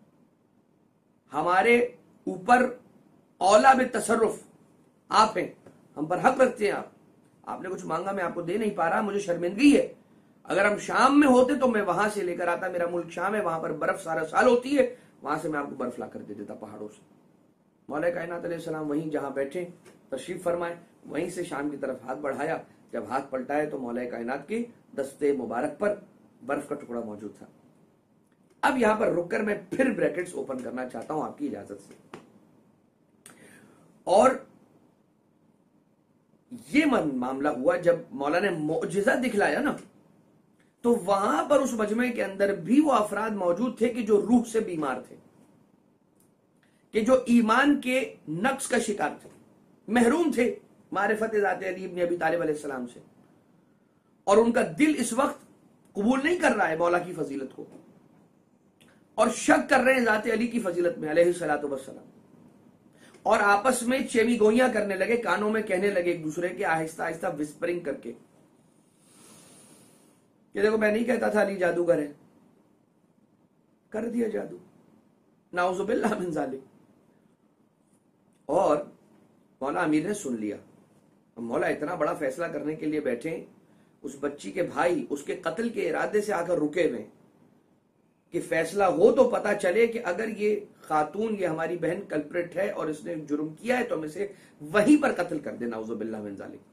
ہمارے اوپر اولا بالتصرف آپ ہیں، ہم پر حق رکھتے ہیں، آپ آپ نے کچھ مانگا میں آپ کو دے نہیں پا رہا، مجھے شرمندگی ہے، اگر ہم شام میں ہوتے تو میں وہاں سے لے کر آتا، میرا ملک شام ہے، وہاں پر برف سارا سال ہوتی ہے، وہاں سے میں آپ کو برف لا کر دے دیتا پہاڑوں سے۔ مولا کائنات علیہ السلام وہیں جہاں بیٹھے تشریف فرمائے، وہیں سے شام کی طرف ہاتھ بڑھایا، جب ہاتھ پلٹائے تو مولا کائنات کے دستے مبارک پر برف کا ٹکڑا موجود تھا۔ اب یہاں پر رک کر میں پھر بریکٹس اوپن کرنا چاہتا ہوں آپ کی اجازت سے، اور یہ معاملہ ہوا جب مولا نے معجزہ دکھلایا نا، تو وہاں پر اس مجمع کے اندر بھی وہ افراد موجود تھے کہ جو روح سے بیمار تھے، کہ جو ایمان کے نقص کا شکار تھے، محروم تھے معرفت ذات علی ابن ابی طالب علیہ السلام سے، اور ان کا دل اس وقت قبول نہیں کر رہا ہے مولا کی فضیلت کو، اور شک کر رہے ہیں ذات علی کی فضیلت میں علیہ الصلوۃ والسلام، اور آپس میں چیمی گوئیاں کرنے لگے، کانوں میں کہنے لگے ایک دوسرے کے آہستہ آہستہ وسپرنگ کر کے کہ دیکھو میں نہیں کہتا تھا علی جادوگر ہے، کر دیا جادو، نعوذ باللہ من ذالک۔ اور مولا امیر نے سن لیا، مولا اتنا بڑا فیصلہ کرنے کے لیے بیٹھے، اس بچی کے بھائی اس کے قتل کے ارادے سے آ کر رکے ہوئے کہ فیصلہ ہو تو پتا چلے کہ اگر یہ خاتون یہ ہماری بہن کلپریٹ ہے اور اس نے جرم کیا ہے تو ہم اسے وہیں پر قتل کر دیں، نعوذ باللہ من ذالک۔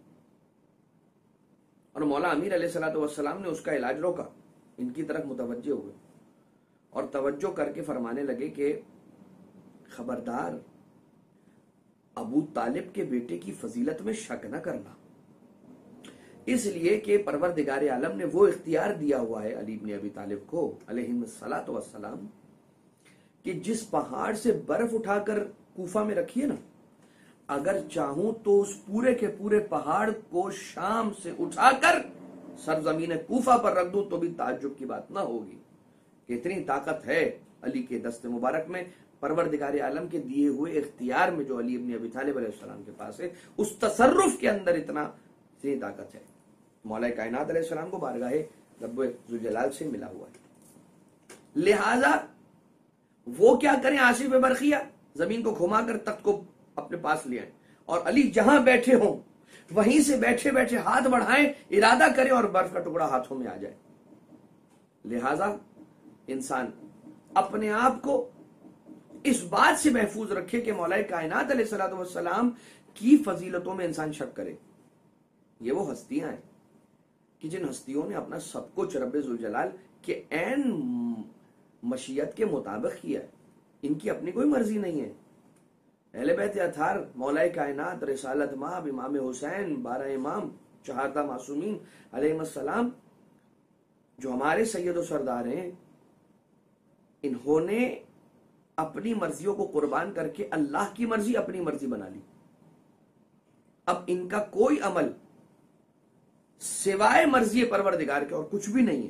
اور مولا امیر علیہ الصلوۃ والسلام نے اس کا علاج روکا، ان کی طرف متوجہ ہوئے اور توجہ کر کے فرمانے لگے کہ خبردار ابو طالب کے بیٹے کی فضیلت میں شک نہ کرنا، اس لیے کہ پروردگار عالم نے وہ اختیار دیا ہوا ہے علی بن ابی طالب کو علیہ الصلوۃ والسلام کہ جس پہاڑ سے برف اٹھا کر کوفہ میں رکھی ہے نا، اگر چاہوں تو اس پورے کے پورے پہاڑ کو شام سے اٹھا کر سرزمین کوفہ پر رکھ دوں تو بھی تعجب کی بات نہ ہوگی کہ اتنی طاقت ہے علی کے دست مبارک میں، پروردگار عالم کے دیے ہوئے اختیار میں جو علی ابن ابی طالب علیہ السلام کے پاس ہے، اس تصرف کے اندر اتنا اتنی طاقت ہے۔ مولا کائنات علیہ السلام کو بارگاہ رب ذوالجلال سے ملا ہوا ہے، لہذا وہ کیا کریں، آصف برقیہ زمین کو گھما کر تخت کو اپنے پاس لے آئیں، اور علی جہاں بیٹھے ہوں وہیں سے بیٹھے بیٹھے ہاتھ بڑھائیں، ارادہ کریں اور برف کا ٹکڑا ہاتھوں میں آ جائے۔ لہذا انسان اپنے آپ کو اس بات سے محفوظ رکھے کہ مولا کائنات علیہ الصلوۃ والسلام کی فضیلتوں میں انسان شک کرے۔ یہ وہ ہستیاں ہیں کہ جن ہستیوں نے اپنا سب کچھ رب ذوالجلال کے عین مشیت کے مطابق کیا ہے، ان کی اپنی کوئی مرضی نہیں ہے۔ اہل بیت اطہار، مولا کائنات، رسالت مآب، امام حسین، بارہ امام، چہارتہ معصومین علیہ السلام، جو ہمارے سید و سردار ہیں، انہوں نے اپنی مرضیوں کو قربان کر کے اللہ کی مرضی اپنی مرضی بنا لی۔ اب ان کا کوئی عمل سوائے مرضی پروردگار کے اور کچھ بھی نہیں ہے،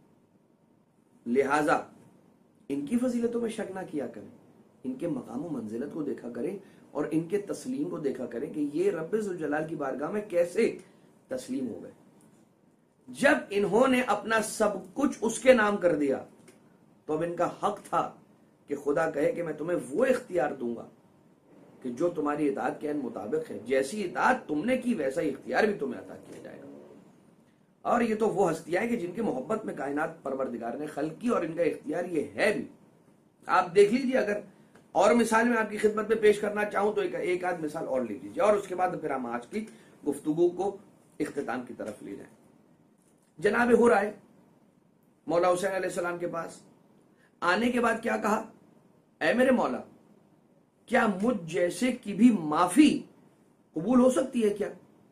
لہذا ان کی فضیلتوں میں شک نہ کیا کریں، ان کے مقام و منزلت کو دیکھا کریں اور ان کے تسلیم کو دیکھا کریں کہ یہ رب ذوالجلال کی بارگاہ میں کیسے تسلیم ہو گئے۔ جب انہوں نے اپنا سب کچھ اس کے نام کر دیا تو اب ان کا حق تھا کہ خدا کہے کہ میں تمہیں وہ اختیار دوں گا کہ جو تمہاری اطاعت کے مطابق ہے، جیسی اطاعت تم نے کی ویسا ہی اختیار بھی تمہیں عطا کیا جائے گا۔ اور یہ تو وہ ہستیاں ہیں کہ جن کی محبت میں کائنات پروردگار نے خلق کی، اور ان کا اختیار یہ ہے بھی۔ آپ دیکھ لیجیے، اگر اور مثال میں آپ کی خدمت میں پیش کرنا چاہوں تو ایک آدھ مثال اور لے لیجیے، اور اس کے بعد پھر ہم آج کی گفتگو کو اختتام کی طرف لے جائیں۔ جناب حر آئے مولا حسین علیہ السلام کے پاس، آنے کے بعد کیا کہا، اے میرے مولا کیا مجھ جیسے کی بھی معافی قبول ہو سکتی ہے کیا؟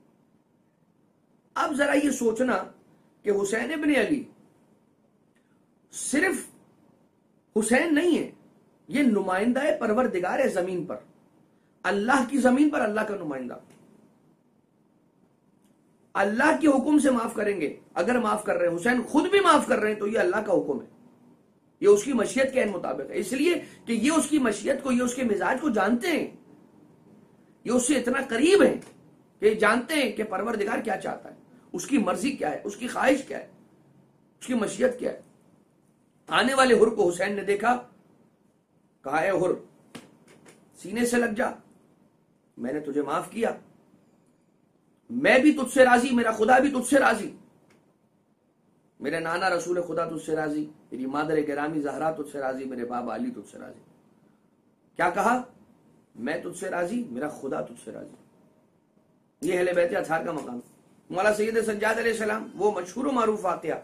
اب ذرا یہ سوچنا کہ حسین ابن علی صرف حسین نہیں ہے، یہ نمائندہ ہے پروردگار ہے زمین پر، اللہ کی زمین پر اللہ کا نمائندہ۔ اللہ کے حکم سے معاف کریں گے، اگر معاف کر رہے ہیں، حسین خود بھی معاف کر رہے ہیں تو یہ اللہ کا حکم ہے، یہ اس کی مشیت کے مطابق ہے، اس لیے کہ یہ اس کی مشیت کو، یہ اس کے مزاج کو جانتے ہیں۔ یہ اس سے اتنا قریب ہیں کہ یہ جانتے ہیں کہ پروردگار کیا چاہتا ہے، اس کی مرضی کیا ہے، اس کی خواہش کیا ہے، اس کی مشیت کیا ہے۔ آنے والے حر کو حسین نے دیکھا، کہا اے حر سینے سے لگ جا، میں نے تجھے معاف کیا، میں بھی تجھ سے راضی، میرا خدا بھی تجھ سے راضی، میرے نانا رسول خدا تجھ سے راضی، میری مادر گرامی زہرا تجھ سے راضی، میرے بابا علی تجھ سے راضی۔ کیا کہا؟ میں تجھ سے راضی، میرا خدا تجھ سے راضی۔ یہ اہل بیت اطہار کا مقام۔ مولا سید سجاد علیہ السلام وہ مشہور و معروف واقعہ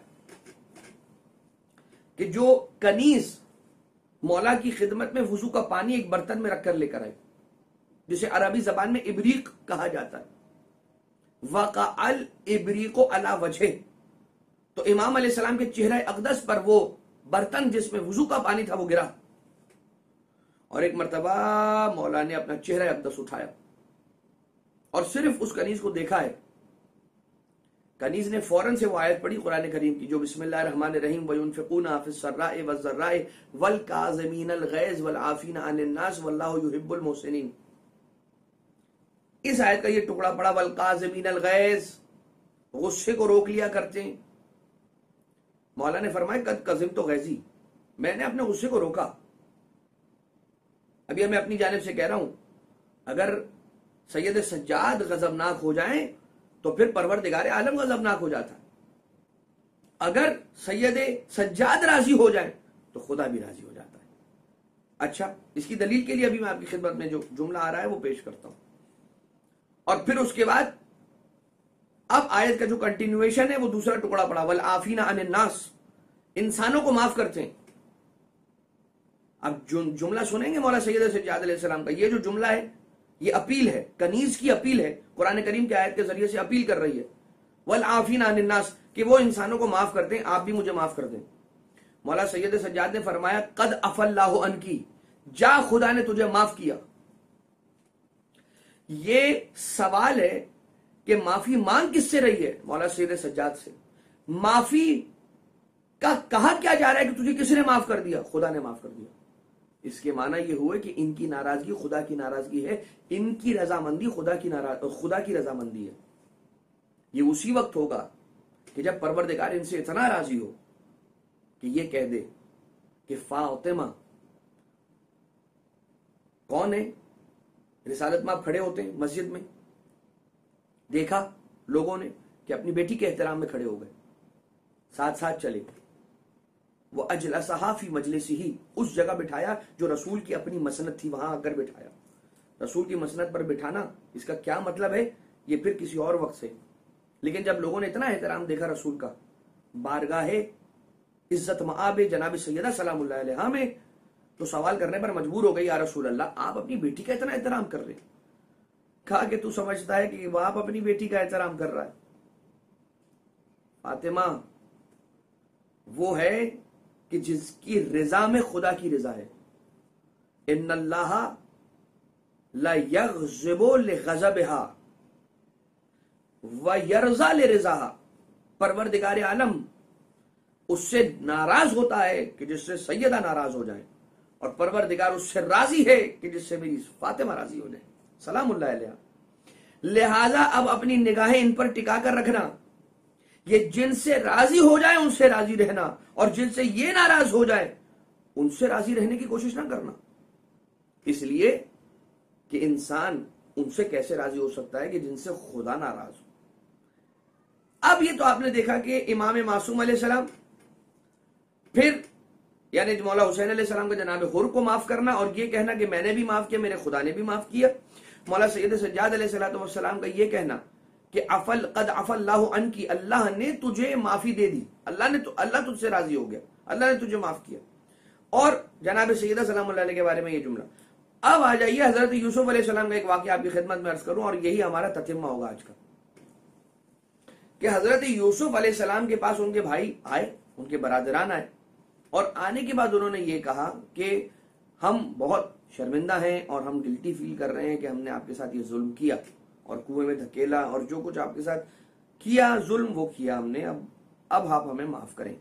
کہ جو کنیز مولا کی خدمت میں وضو کا پانی ایک برتن میں رکھ کر لے کر آئے، جسے عربی زبان میں ابریق کہا جاتا ہے۔ وقع الابریق علی وجہ، تو امام علیہ السلام کے چہرہ اقدس پر وہ برتن جس میں وضو کا پانی تھا وہ گرا، اور ایک مرتبہ مولا نے اپنا چہرہ اقدس اٹھایا اور صرف اس کنیز کو دیکھا ہے۔ کنیز نے فوراً سے وہ آیت پڑھی قرآن کریم کی جو بسم اللہ الرحمن الرحیم وَيُنْفِقُونَ فِي السَّرَّاءِ وَالضَّرَّاءِ وَالْكَاظِمِينَ الْغَيْظَ وَالْعَافِينَ عَنِ النَّاسِ وَاللَّهُ يُحِبُّ الْمُحْسِنِينَ۔ اس آیت کا یہ ٹکڑا پڑا وَالْكَاظِمِينَ الْغَيْظ، غصے کو روک لیا کرتے ہیں۔ مولا نے فرمایا قد قذمت غیظی، میں نے اپنے غصے کو روکا۔ ابھی میں اپنی جانب سے کہہ رہا ہوں، اگر سید سجاد غضبناک ہو جائیں تو پھر پروردگار عالم غضبناک ہو جاتا ہے، اگر سید سجاد راضی ہو جائیں تو خدا بھی راضی ہو جاتا ہے۔ اچھا، اس کی دلیل کے لیے ابھی میں آپ کی خدمت میں جو جملہ آ رہا ہے وہ پیش کرتا ہوں، اور پھر اس کے بعد اب آیت کا جو کنٹینیویشن ہے وہ دوسرا ٹکڑا پڑا والعافین عن الناس، انسانوں کو معاف کرتے ہیں۔ اب جملہ سنیں گے مولا سید سجاد علیہ السلام کا، یہ جو جملہ ہے یہ اپیل ہے، کنیز کی اپیل ہے، قرآن کریم کی آیت کے ذریعے سے اپیل کر رہی ہے والعافین عن الناس، کہ وہ انسانوں کو معاف کرتے ہیں، آپ بھی مجھے معاف کر دیں۔ مولا سید سجاد نے فرمایا قد عفا اللہ عنکی، جا خدا نے تجھے معاف کیا۔ یہ سوال ہے کہ معافی مانگ کس سے رہی ہے؟ مولا سید سجاد سے۔ معافی کا کہا کیا جا رہا ہے کہ تجھے کس نے معاف کر دیا؟ خدا نے معاف کر دیا۔ اس کے معنی یہ ہوئے کہ ان کی ناراضگی خدا کی ناراضگی ہے، ان کی رضامندی خدا کی ناراض خدا کی رضامندی ہے۔ یہ اسی وقت ہوگا کہ جب پروردگار ان سے اتنا راضی ہو کہ یہ کہہ دے کہ فاطمہ کون ہے؟ رسالت مآب کھڑے ہوتے ہیں مسجد میں، دیکھا لوگوں نے کہ اپنی بیٹی کے احترام میں کھڑے ہو گئے، ساتھ ساتھ چلے، وہ اجلسہا فی مجلسہ، اس جگہ بٹھایا جو رسول کی اپنی مسند تھی، وہاں آ کر بٹھایا۔ رسول کی مسند پر بٹھانا اس کا کیا مطلب ہے یہ پھر کسی اور وقت سے، لیکن جب لوگوں نے اتنا احترام دیکھا رسول کا بارگاہ عزت مآب جناب سیدہ سلام اللہ علیہا میں، تو سوال کرنے پر مجبور ہو گئی یا رسول اللہ آپ اپنی بیٹی کا اتنا احترام کر رہے ہیں؟ کہا کہ تو سمجھتا ہے کہ باپ اپنی بیٹی کا احترام کر رہا ہے؟ فاطمہ وہ ہے کہ جس کی رضا میں خدا کی رضا ہے۔ ان اللہ لا یغضب لغضبها ویرضى لرضاها، پروردگار عالم اس سے ناراض ہوتا ہے کہ جس سے سیدہ ناراض ہو جائے، اور پروردگار اس سے راضی ہے کہ جس سے میری فاطمہ راضی ہو جائے سلام اللہ علیہ۔ لہذا اب اپنی نگاہیں ان پر ٹکا کر رکھنا، یہ جن سے راضی ہو جائے ان سے راضی رہنا، اور جن سے یہ ناراض ہو جائے ان سے راضی رہنے کی کوشش نہ کرنا، اس لیے کہ انسان ان سے کیسے راضی ہو سکتا ہے کہ جن سے خدا ناراض ہو۔ اب یہ تو آپ نے دیکھا کہ امام معصوم علیہ السلام، پھر یعنی مولا حسین علیہ السلام کا جناب حر کو معاف کرنا اور یہ کہنا کہ میں نے بھی معاف کیا، میرے خدا نے بھی معاف کیا۔ مولا سید سجاد علیہ السلام کا یہ کہنا کہ افل قد عفا اللہ عنکی، اللہ نے تجھے معافی دے دی، اللہ نے تو اللہ تجھ سے راضی ہو گیا، اللہ نے تجھے معاف کیا۔ اور جناب سیدہ سلام اللہ علیہ کے بارے میں یہ جملہ۔ اب آ جائیے حضرت یوسف علیہ السلام کا ایک واقعہ آپ کی خدمت میں عرض کروں، اور یہی ہمارا تتمہ ہوگا آج کا، کہ حضرت یوسف علیہ السلام کے پاس ان کے بھائی آئے، ان کے برادران آئے، اور آنے کے بعد انہوں نے یہ کہا کہ ہم بہت شرمندہ ہیں اور ہم گلٹی فیل کر رہے ہیں کہ ہم نے آپ کے ساتھ یہ ظلم کیا اور کنویں میں دھکیلا، اور جو کچھ آپ کے ساتھ کیا ظلم وہ کیا ہم نے، اب اب آپ ہمیں معاف کریں۔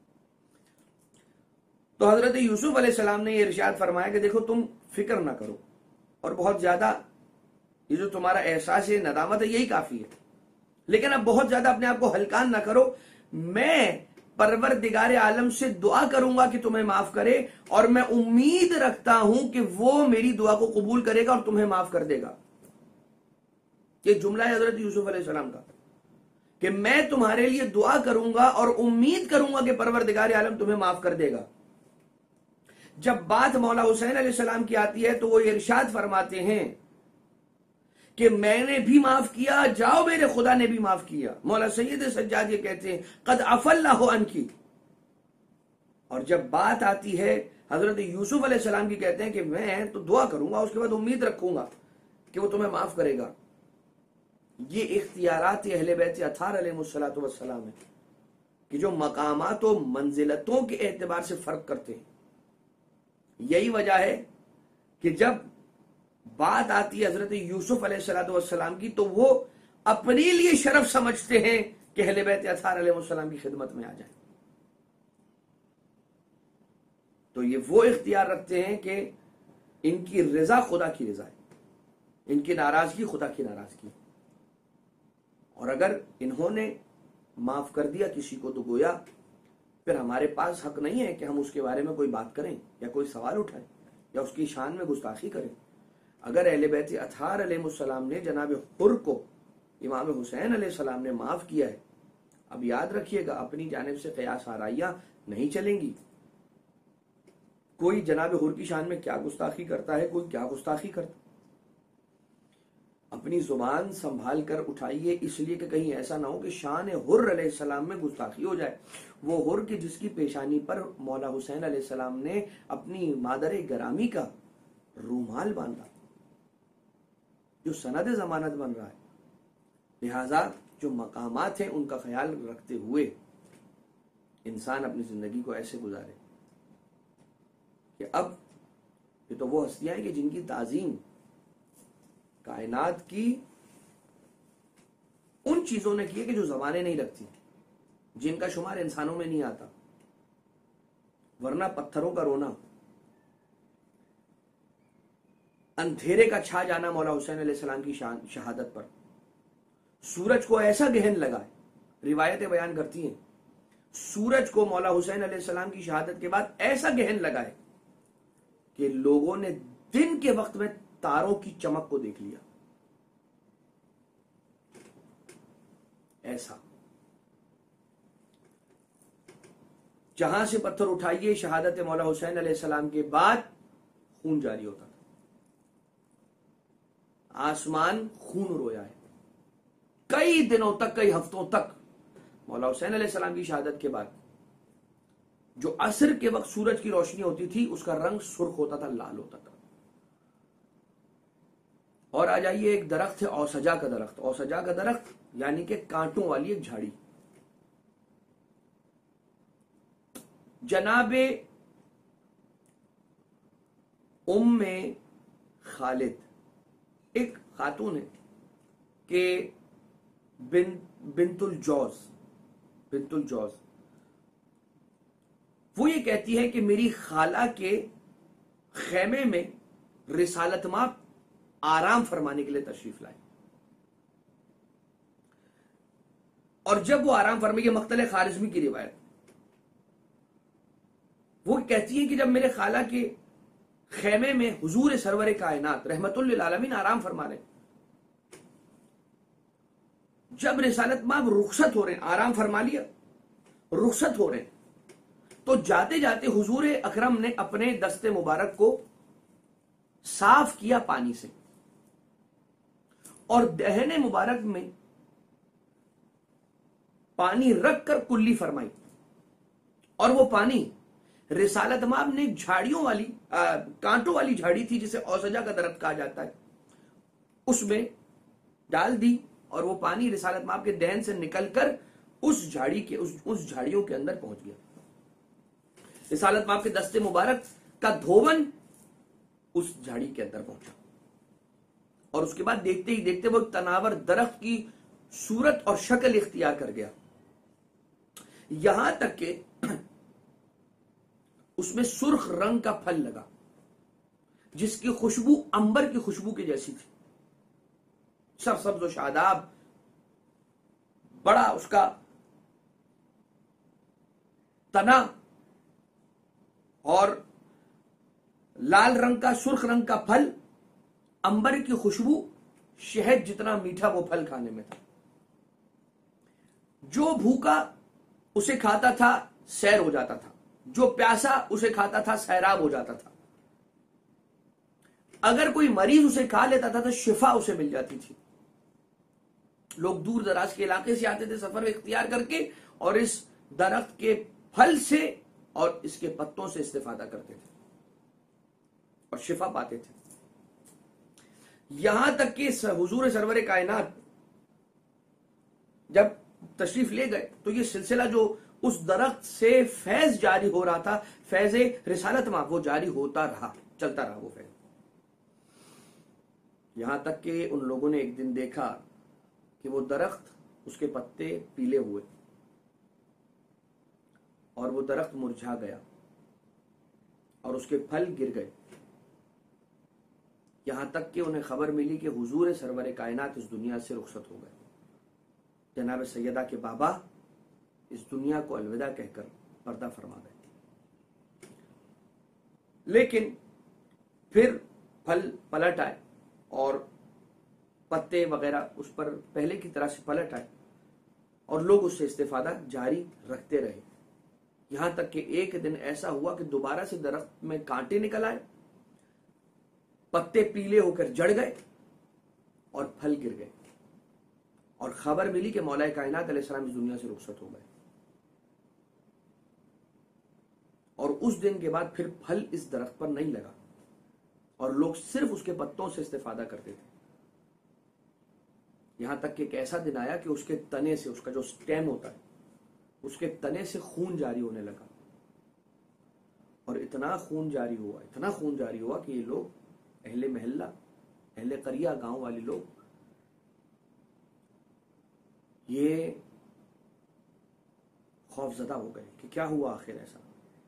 تو حضرت یوسف علیہ السلام نے یہ ارشاد فرمایا کہ دیکھو تم فکر نہ کرو اور بہت زیادہ یہ جو تمہارا احساس ہے ندامت ہے یہی کافی ہے، لیکن اب بہت زیادہ اپنے آپ کو ہلکان نہ کرو، میں پروردگار عالم سے دعا کروں گا کہ تمہیں معاف کرے، اور میں امید رکھتا ہوں کہ وہ میری دعا کو قبول کرے گا اور تمہیں معاف کر دے گا۔ یہ جملہ ہے حضرت یوسف علیہ السلام کا کہ میں تمہارے لیے دعا کروں گا اور امید کروں گا کہ پروردگار عالم تمہیں معاف کر دے گا۔ جب بات مولا حسین علیہ السلام کی آتی ہے تو وہ ارشاد فرماتے ہیں کہ میں نے بھی معاف کیا، جاؤ میرے خدا نے بھی معاف کیا۔ مولا سید سجاد یہ کہتے ہیں قد عفا اللہ عنکی، اور جب بات آتی ہے حضرت یوسف علیہ السلام کی، کہتے ہیں کہ میں تو دعا کروں گا، اس کے بعد امید رکھوں گا کہ وہ تمہیں معاف کرے گا۔ یہ اختیارات اہل بیت اطہار علیہ الصلوۃ والسلام ہے کہ جو مقامات و منزلتوں کے اعتبار سے فرق کرتے ہیں۔ یہی وجہ ہے کہ جب بات آتی ہے حضرت یوسف علیہ الصلوۃ والسلام کی تو وہ اپنے لیے شرف سمجھتے ہیں کہ اہل بیت اطہار علیہ السلام کی خدمت میں آ جائیں۔ تو یہ وہ اختیار رکھتے ہیں کہ ان کی رضا خدا کی رضا ہے، ان کی ناراضگی خدا کی ناراضگی، اور اگر انہوں نے معاف کر دیا کسی کو تو گویا پھر ہمارے پاس حق نہیں ہے کہ ہم اس کے بارے میں کوئی بات کریں یا کوئی سوال اٹھائیں یا اس کی شان میں گستاخی کریں۔ اگر اہل بیت اطہار علیہ السلام نے جناب حر کو امام حسین علیہ السلام نے معاف کیا ہے، اب یاد رکھیے گا اپنی جانب سے قیاس آرائیاں نہیں چلیں گی۔ کوئی جناب حر کی شان میں کیا گستاخی کرتا ہے، کوئی کیا گستاخی کرتا، اپنی زبان سنبھال کر اٹھائیے، اس لیے کہ کہیں ایسا نہ ہو کہ شان حر علیہ السلام میں گستاخی ہو جائے۔ وہ حر کی جس کی پیشانی پر مولا حسین علیہ السلام نے اپنی مادر گرامی کا رومال باندھا، جو سند ضمانت بن رہا ہے۔ لہذا جو مقامات ہیں ان کا خیال رکھتے ہوئے انسان اپنی زندگی کو ایسے گزارے کہ اب یہ تو وہ ہستیاں ہیں کہ جن کی تعظیم کائنات کی ان چیزوں نے کی ہے کہ جو زمانے نہیں رکھتی، جن کا شمار انسانوں میں نہیں آتا، ورنہ پتھروں کا رونا، اندھیرے کا چھا جانا مولا حسین علیہ السلام کی شہادت پر، سورج کو ایسا گہن لگا ہے، روایتیں بیان کرتی ہیں سورج کو مولا حسین علیہ السلام کی شہادت کے بعد ایسا گہن لگا ہے کہ لوگوں نے دن کے وقت میں تاروں کی چمک کو دیکھ لیا۔ ایسا جہاں سے پتھر اٹھائیے شہادت مولا حسین علیہ السلام کے بعد خون جاری ہوتا تھا، آسمان خون رویا ہے کئی دنوں تک، کئی ہفتوں تک۔ مولا حسین علیہ السلام کی شہادت کے بعد جو عصر کے وقت سورج کی روشنی ہوتی تھی اس کا رنگ سرخ ہوتا تھا، لال ہوتا تھا۔ اور آ جائیے ایک درخت ہے اوسجا کا درخت، اوسجا کا درخت یعنی کہ کانٹوں والی ایک جھاڑی۔ جناب ام خالد ایک خاتون ہے کہ بنت الجوز بنت الجوز وہ یہ کہتی ہے کہ میری خالہ کے خیمے میں رسالت ماں آرام فرمانے کے لیے تشریف لائے، اور جب وہ آرام فرمائے، یہ مقتل خارزمی کی روایت، وہ کہتی ہے کہ جب میرے خالہ کے خیمے میں حضور سرور کائنات رحمت للعالمین آرام فرما رہے، جب رسالت ماں رخصت ہو رہے ہیں، آرام فرما لیا، رخصت ہو رہے ہیں، تو جاتے جاتے حضور اکرم نے اپنے دست مبارک کو صاف کیا پانی سے، اور دہن مبارک میں پانی رکھ کر کلی فرمائی، اور وہ پانی رسالت ماب نے جھاڑیوں والی کانٹوں والی جھاڑی تھی جسے اوسجا کا درخت کہا جاتا ہے، اس میں ڈال دی، اور وہ پانی رسالت ماب کے دہن سے نکل کر اس جھاڑی کے اس, اس جھاڑیوں کے اندر پہنچ گیا۔ رسالت ماب کے دست مبارک کا دھون اس جھاڑی کے اندر پہنچا، اور اس کے بعد دیکھتے ہی دیکھتے وہ تناور درخت کی صورت اور شکل اختیار کر گیا، یہاں تک کہ اس میں سرخ رنگ کا پھل لگا جس کی خوشبو انبر کی خوشبو کی جیسی تھی، सरसब्ज و शादाब, बड़ा उसका तना और लाल रंग का, सुर्ख रंग का फल, अंबर की खुशबू, शहद जितना मीठा वो फल खाने में था। जो भूखा उसे खाता था सैर हो जाता था, जो प्यासा उसे खाता था सैराब हो जाता था। अगर कोई मरीज उसे खा लेता था तो शिफा उसे मिल जाती थी। लोग दूर दराज के इलाके से आते थे सफर इख्तियार करके और इस दरख्त के फल से और इसके पत्तों से इस्तेफादा करते थे और शिफा पाते थे। यहां तक कि हुजूर सरवर कायनात जब तशरीफ ले गए तो ये सिलसिला जो उस दरख्त से फैज जारी हो रहा था, फैज रिसालत में, वो जारी होता रहा, चलता रहा वो फैज। यहां तक कि उन लोगों ने एक दिन देखा कि वो दरख्त, उसके पत्ते पीले हुए और वो दरख्त मुरझा गया और उसके फल गिर गए। यहां तक कि उन्हें खबर मिली कि हुजूर सरवर कायनात इस दुनिया से रुखसत हो गए। जनाब सैयदा के बाबा इस दुनिया को अलविदा कहकर पर्दा फरमा गए। लेकिन फिर फल पलट आए और पत्ते वगैरह उस पर पहले की तरह से पलट आए और लोग उससे इस्तेफादा जारी रखते रहे। यहां तक कि एक दिन ऐसा हुआ कि दोबारा से दरख्त में कांटे निकल आए, पत्ते पीले होकर जड़ गए और फल गिर गए और खबर मिली कि मौला कायनात अलैहिस्सलाम इस दुनिया से रुखसत हो गए। और उस दिन के बाद फिर फल इस दरख्त पर नहीं लगा और लोग सिर्फ उसके पत्तों से इस्तेफादा करते थे। यहां तक कि एक ऐसा दिन आया कि उसके तने से, उसका जो स्टेम होता है, उसके तने से खून जारी होने लगा और इतना खून जारी हुआ, इतना खून जारी हुआ कि ये लोग, अहले महल्ला, अहले करिया, गांव वाले लोग, ये खौफजदा हो गए कि क्या हुआ आखिर ऐसा।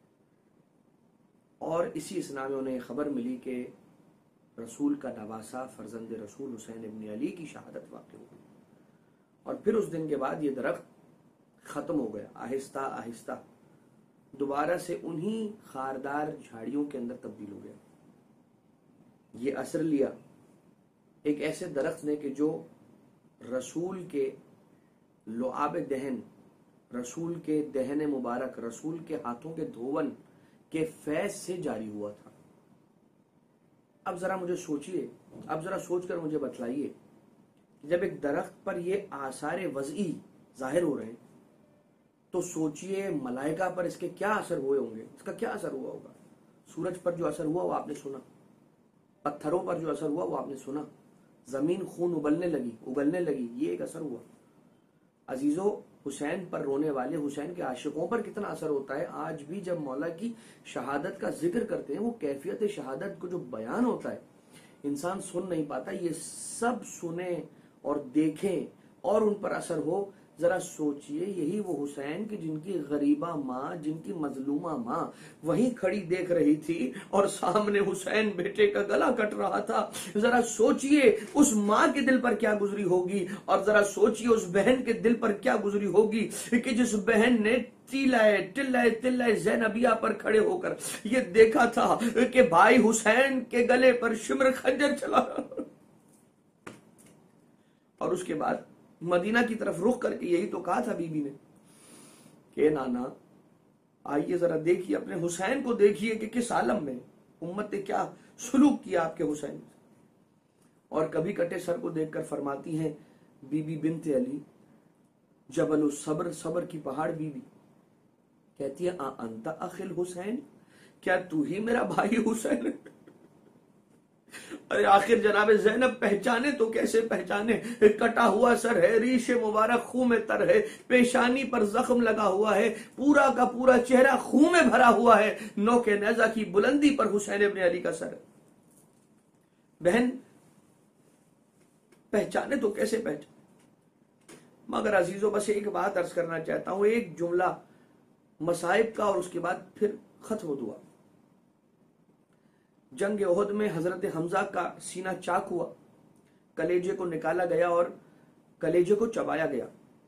और इसी इसना में उन्हें खबर मिली कि रसूल का नवासा फर्जंद रसूल हुसैन इब्न अली की शहादत वाक़ हो गई। और फिर उस दिन के बाद ये दरख्त खत्म हो गया, आहिस्ता आहिस्ता दोबारा से उन्हीं खारदार झाड़ियों के अंदर तब्दील हो गया। ये असर लिया एक ऐसे दरख्त ने कि जो रसूल के लुआब दहन, रसूल के दहन मुबारक, रसूल के हाथों के धोवन के फैज से जारी हुआ था। अब जरा मुझे सोचिए, अब जरा सोचकर मुझे बतलाइए, जब एक दरख्त पर ये आसार वज़ई जाहिर हो रहे हैं तो सोचिए मलाइका पर इसके क्या असर हुए होंगे, इसका क्या असर हुआ होगा। सूरज पर जो असर हुआ वो आपने सुना, पत्थरों पर जो असर हुआ वो आपने सुना, जमीन खून उबलने लगी, उगलने लगी, ये एक असर हुआ। अजीजों, हुसैन पर रोने वाले, हुसैन के आशिकों पर कितना असर होता है। आज भी जब मौला की शहादत का जिक्र करते हैं, वो कैफियत शहादत को जो बयान होता है इंसान सुन नहीं पाता। ये सब सुने और देखें और उन पर असर हो। जरा सोचिए, यही वो हुसैन की जिनकी गरीबा माँ, जिनकी मजलूमा माँ वहीं खड़ी देख रही थी और सामने हुसैन बेटे का गला कट रहा था। जरा सोचिए उस माँ के दिल पर क्या गुजरी होगी और जरा सोचिए उस बहन के दिल पर क्या गुजरी होगी कि जिस बहन ने तिल्लाए तिल्लाए तिल्लाए ज़ैनबिया पर खड़े होकर ये देखा था कि भाई हुसैन के गले पर शिमर खंजर चला और उसके बाद मदीना की तरफ रुख करके यही तो कहा था बीबी ने कि नाना आइए जरा देखिए, अपने हुसैन को देखिए कि किस आलम में उम्मत ने क्या सुलूक किया आपके हुसैन से। और कभी कटे सर को देखकर फरमाती हैं बीबी बिनते अली, जबल सब्र, सब्र की पहाड़ बीबी, कहती है आ अंता अखिल हुसैन, क्या तू ही मेरा भाई हुसैन। अरे आखिर जनाब ज़ैनब पहचाने तो कैसे पहचाने, कटा हुआ सर है, रीश मुबारक खून में तर है, पेशानी पर जख्म लगा हुआ है, पूरा का पूरा चेहरा खून में भरा हुआ है, नोके नेजा की बुलंदी पर हुसैन इब्न अली का सर। बहन पहचाने तो कैसे पहचाने। मगर अजीजों, बस एक बात अर्ज करना चाहता हूं, एक जुमला मसाइब का और उसके बाद फिर खत्म दुआ। जंग ओहद में हजरत हमजा का सीना चाक हुआ, کلیجے کو نکالا گیا اور کلیجے کو چبایا گیا۔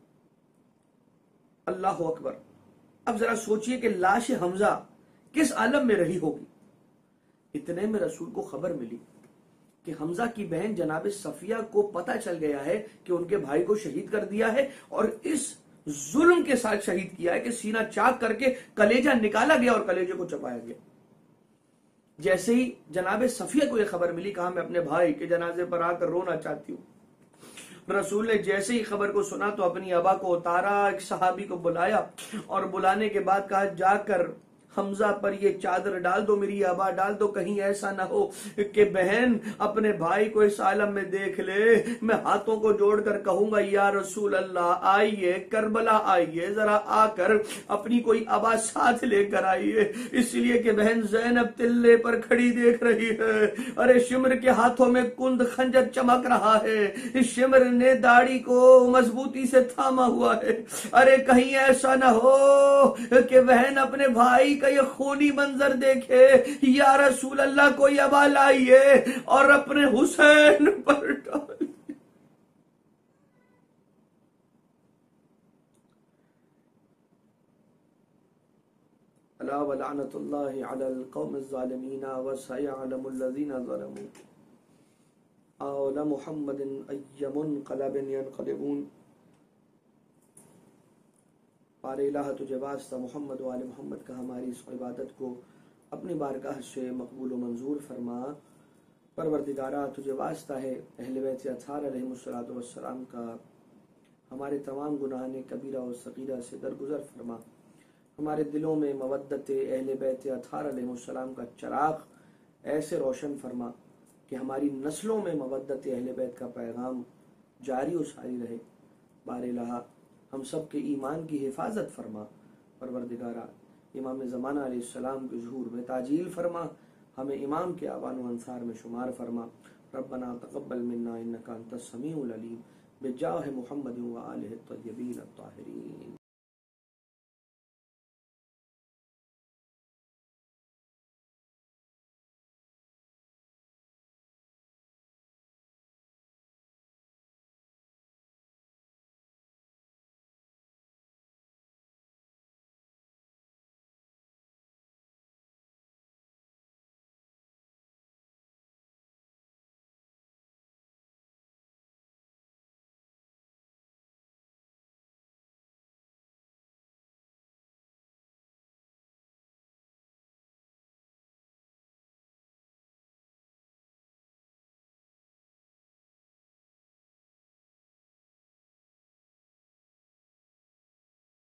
اللہ اکبر۔ اب ذرا سوچئے کہ لاش حمزہ کس عالم میں رہی ہوگی۔ اتنے میں رسول کو خبر ملی کہ حمزہ کی بہن جناب صفیہ کو پتہ چل گیا ہے کہ ان کے بھائی کو شہید کر دیا ہے، اور اس ظلم کے ساتھ شہید کیا ہے کہ سینہ چاک کر کے کلیجہ نکالا گیا اور کلیجے کو چپایا گیا۔ جیسے ہی جناب صفیہ کو یہ خبر ملی، کہا میں اپنے بھائی کے جنازے پر آ کر رونا چاہتی ہوں۔ رسول نے جیسے ہی خبر کو سنا تو اپنی ابا کو اتارا، ایک صحابی کو بلایا اور بلانے کے بعد کہا جا کر حمزہ پر یہ چادر ڈال دو، میری ابا ڈال دو، کہیں ایسا نہ ہو کہ بہن اپنے بھائی کو اس عالم میں دیکھ لے۔ میں ہاتھوں کو جوڑ کر کہوں گا یا رسول اللہ آئیے کربلا آئیے، ذرا آ کر اپنی کوئی ابا ساتھ لے کر آئیے، اس لیے کہ بہن زینب تلے پر کھڑی دیکھ رہی ہے۔ ارے شمر کے ہاتھوں میں کند خنجر چمک رہا ہے، شمر نے داڑھی کو مضبوطی سے تھاما ہوا ہے۔ ارے کہیں ایسا نہ ہو کہ بہن اپنے بھائی کا یہ خونی منظر دیکھے، یا رسول اللہ کوئی ابا لائیے اور اپنے حسین پر ڈال۔ الا ولعنت اللہ علی القوم الظالمین وسیعلم الذین ظلموا اول محمد ای منقلب ینقلبون۔ پار الہ تجھے واسطہ محمد و آل محمد کا ہماری اس عبادت کو اپنی بارگاہ سے مقبول و منظور فرما۔ پروردگارہ تجھے واسطہ ہے اہل بیت اطہار علیہ الصلوۃ والسلام کا ہمارے تمام گناہان کبیرہ و صغیرہ سے درگزر فرما۔ ہمارے دلوں میں مودت اہل بیت اطہار علیہ السلام کا چراغ ایسے روشن فرما کہ ہماری نسلوں میں مودت اہل بیت کا پیغام جاری و ساری رہے۔ بار الہ ہم سب کے ایمان کی حفاظت فرما۔ پروردگارہ امام زمانہ علیہ السلام کے ظہور میں تعجیل فرما، ہمیں امام کے آوان و انصار میں شمار فرما۔ ربنا تقبل منا انک انت السمیع العلیم بجاہ محمد و آلہ الطیبین الطاہرین۔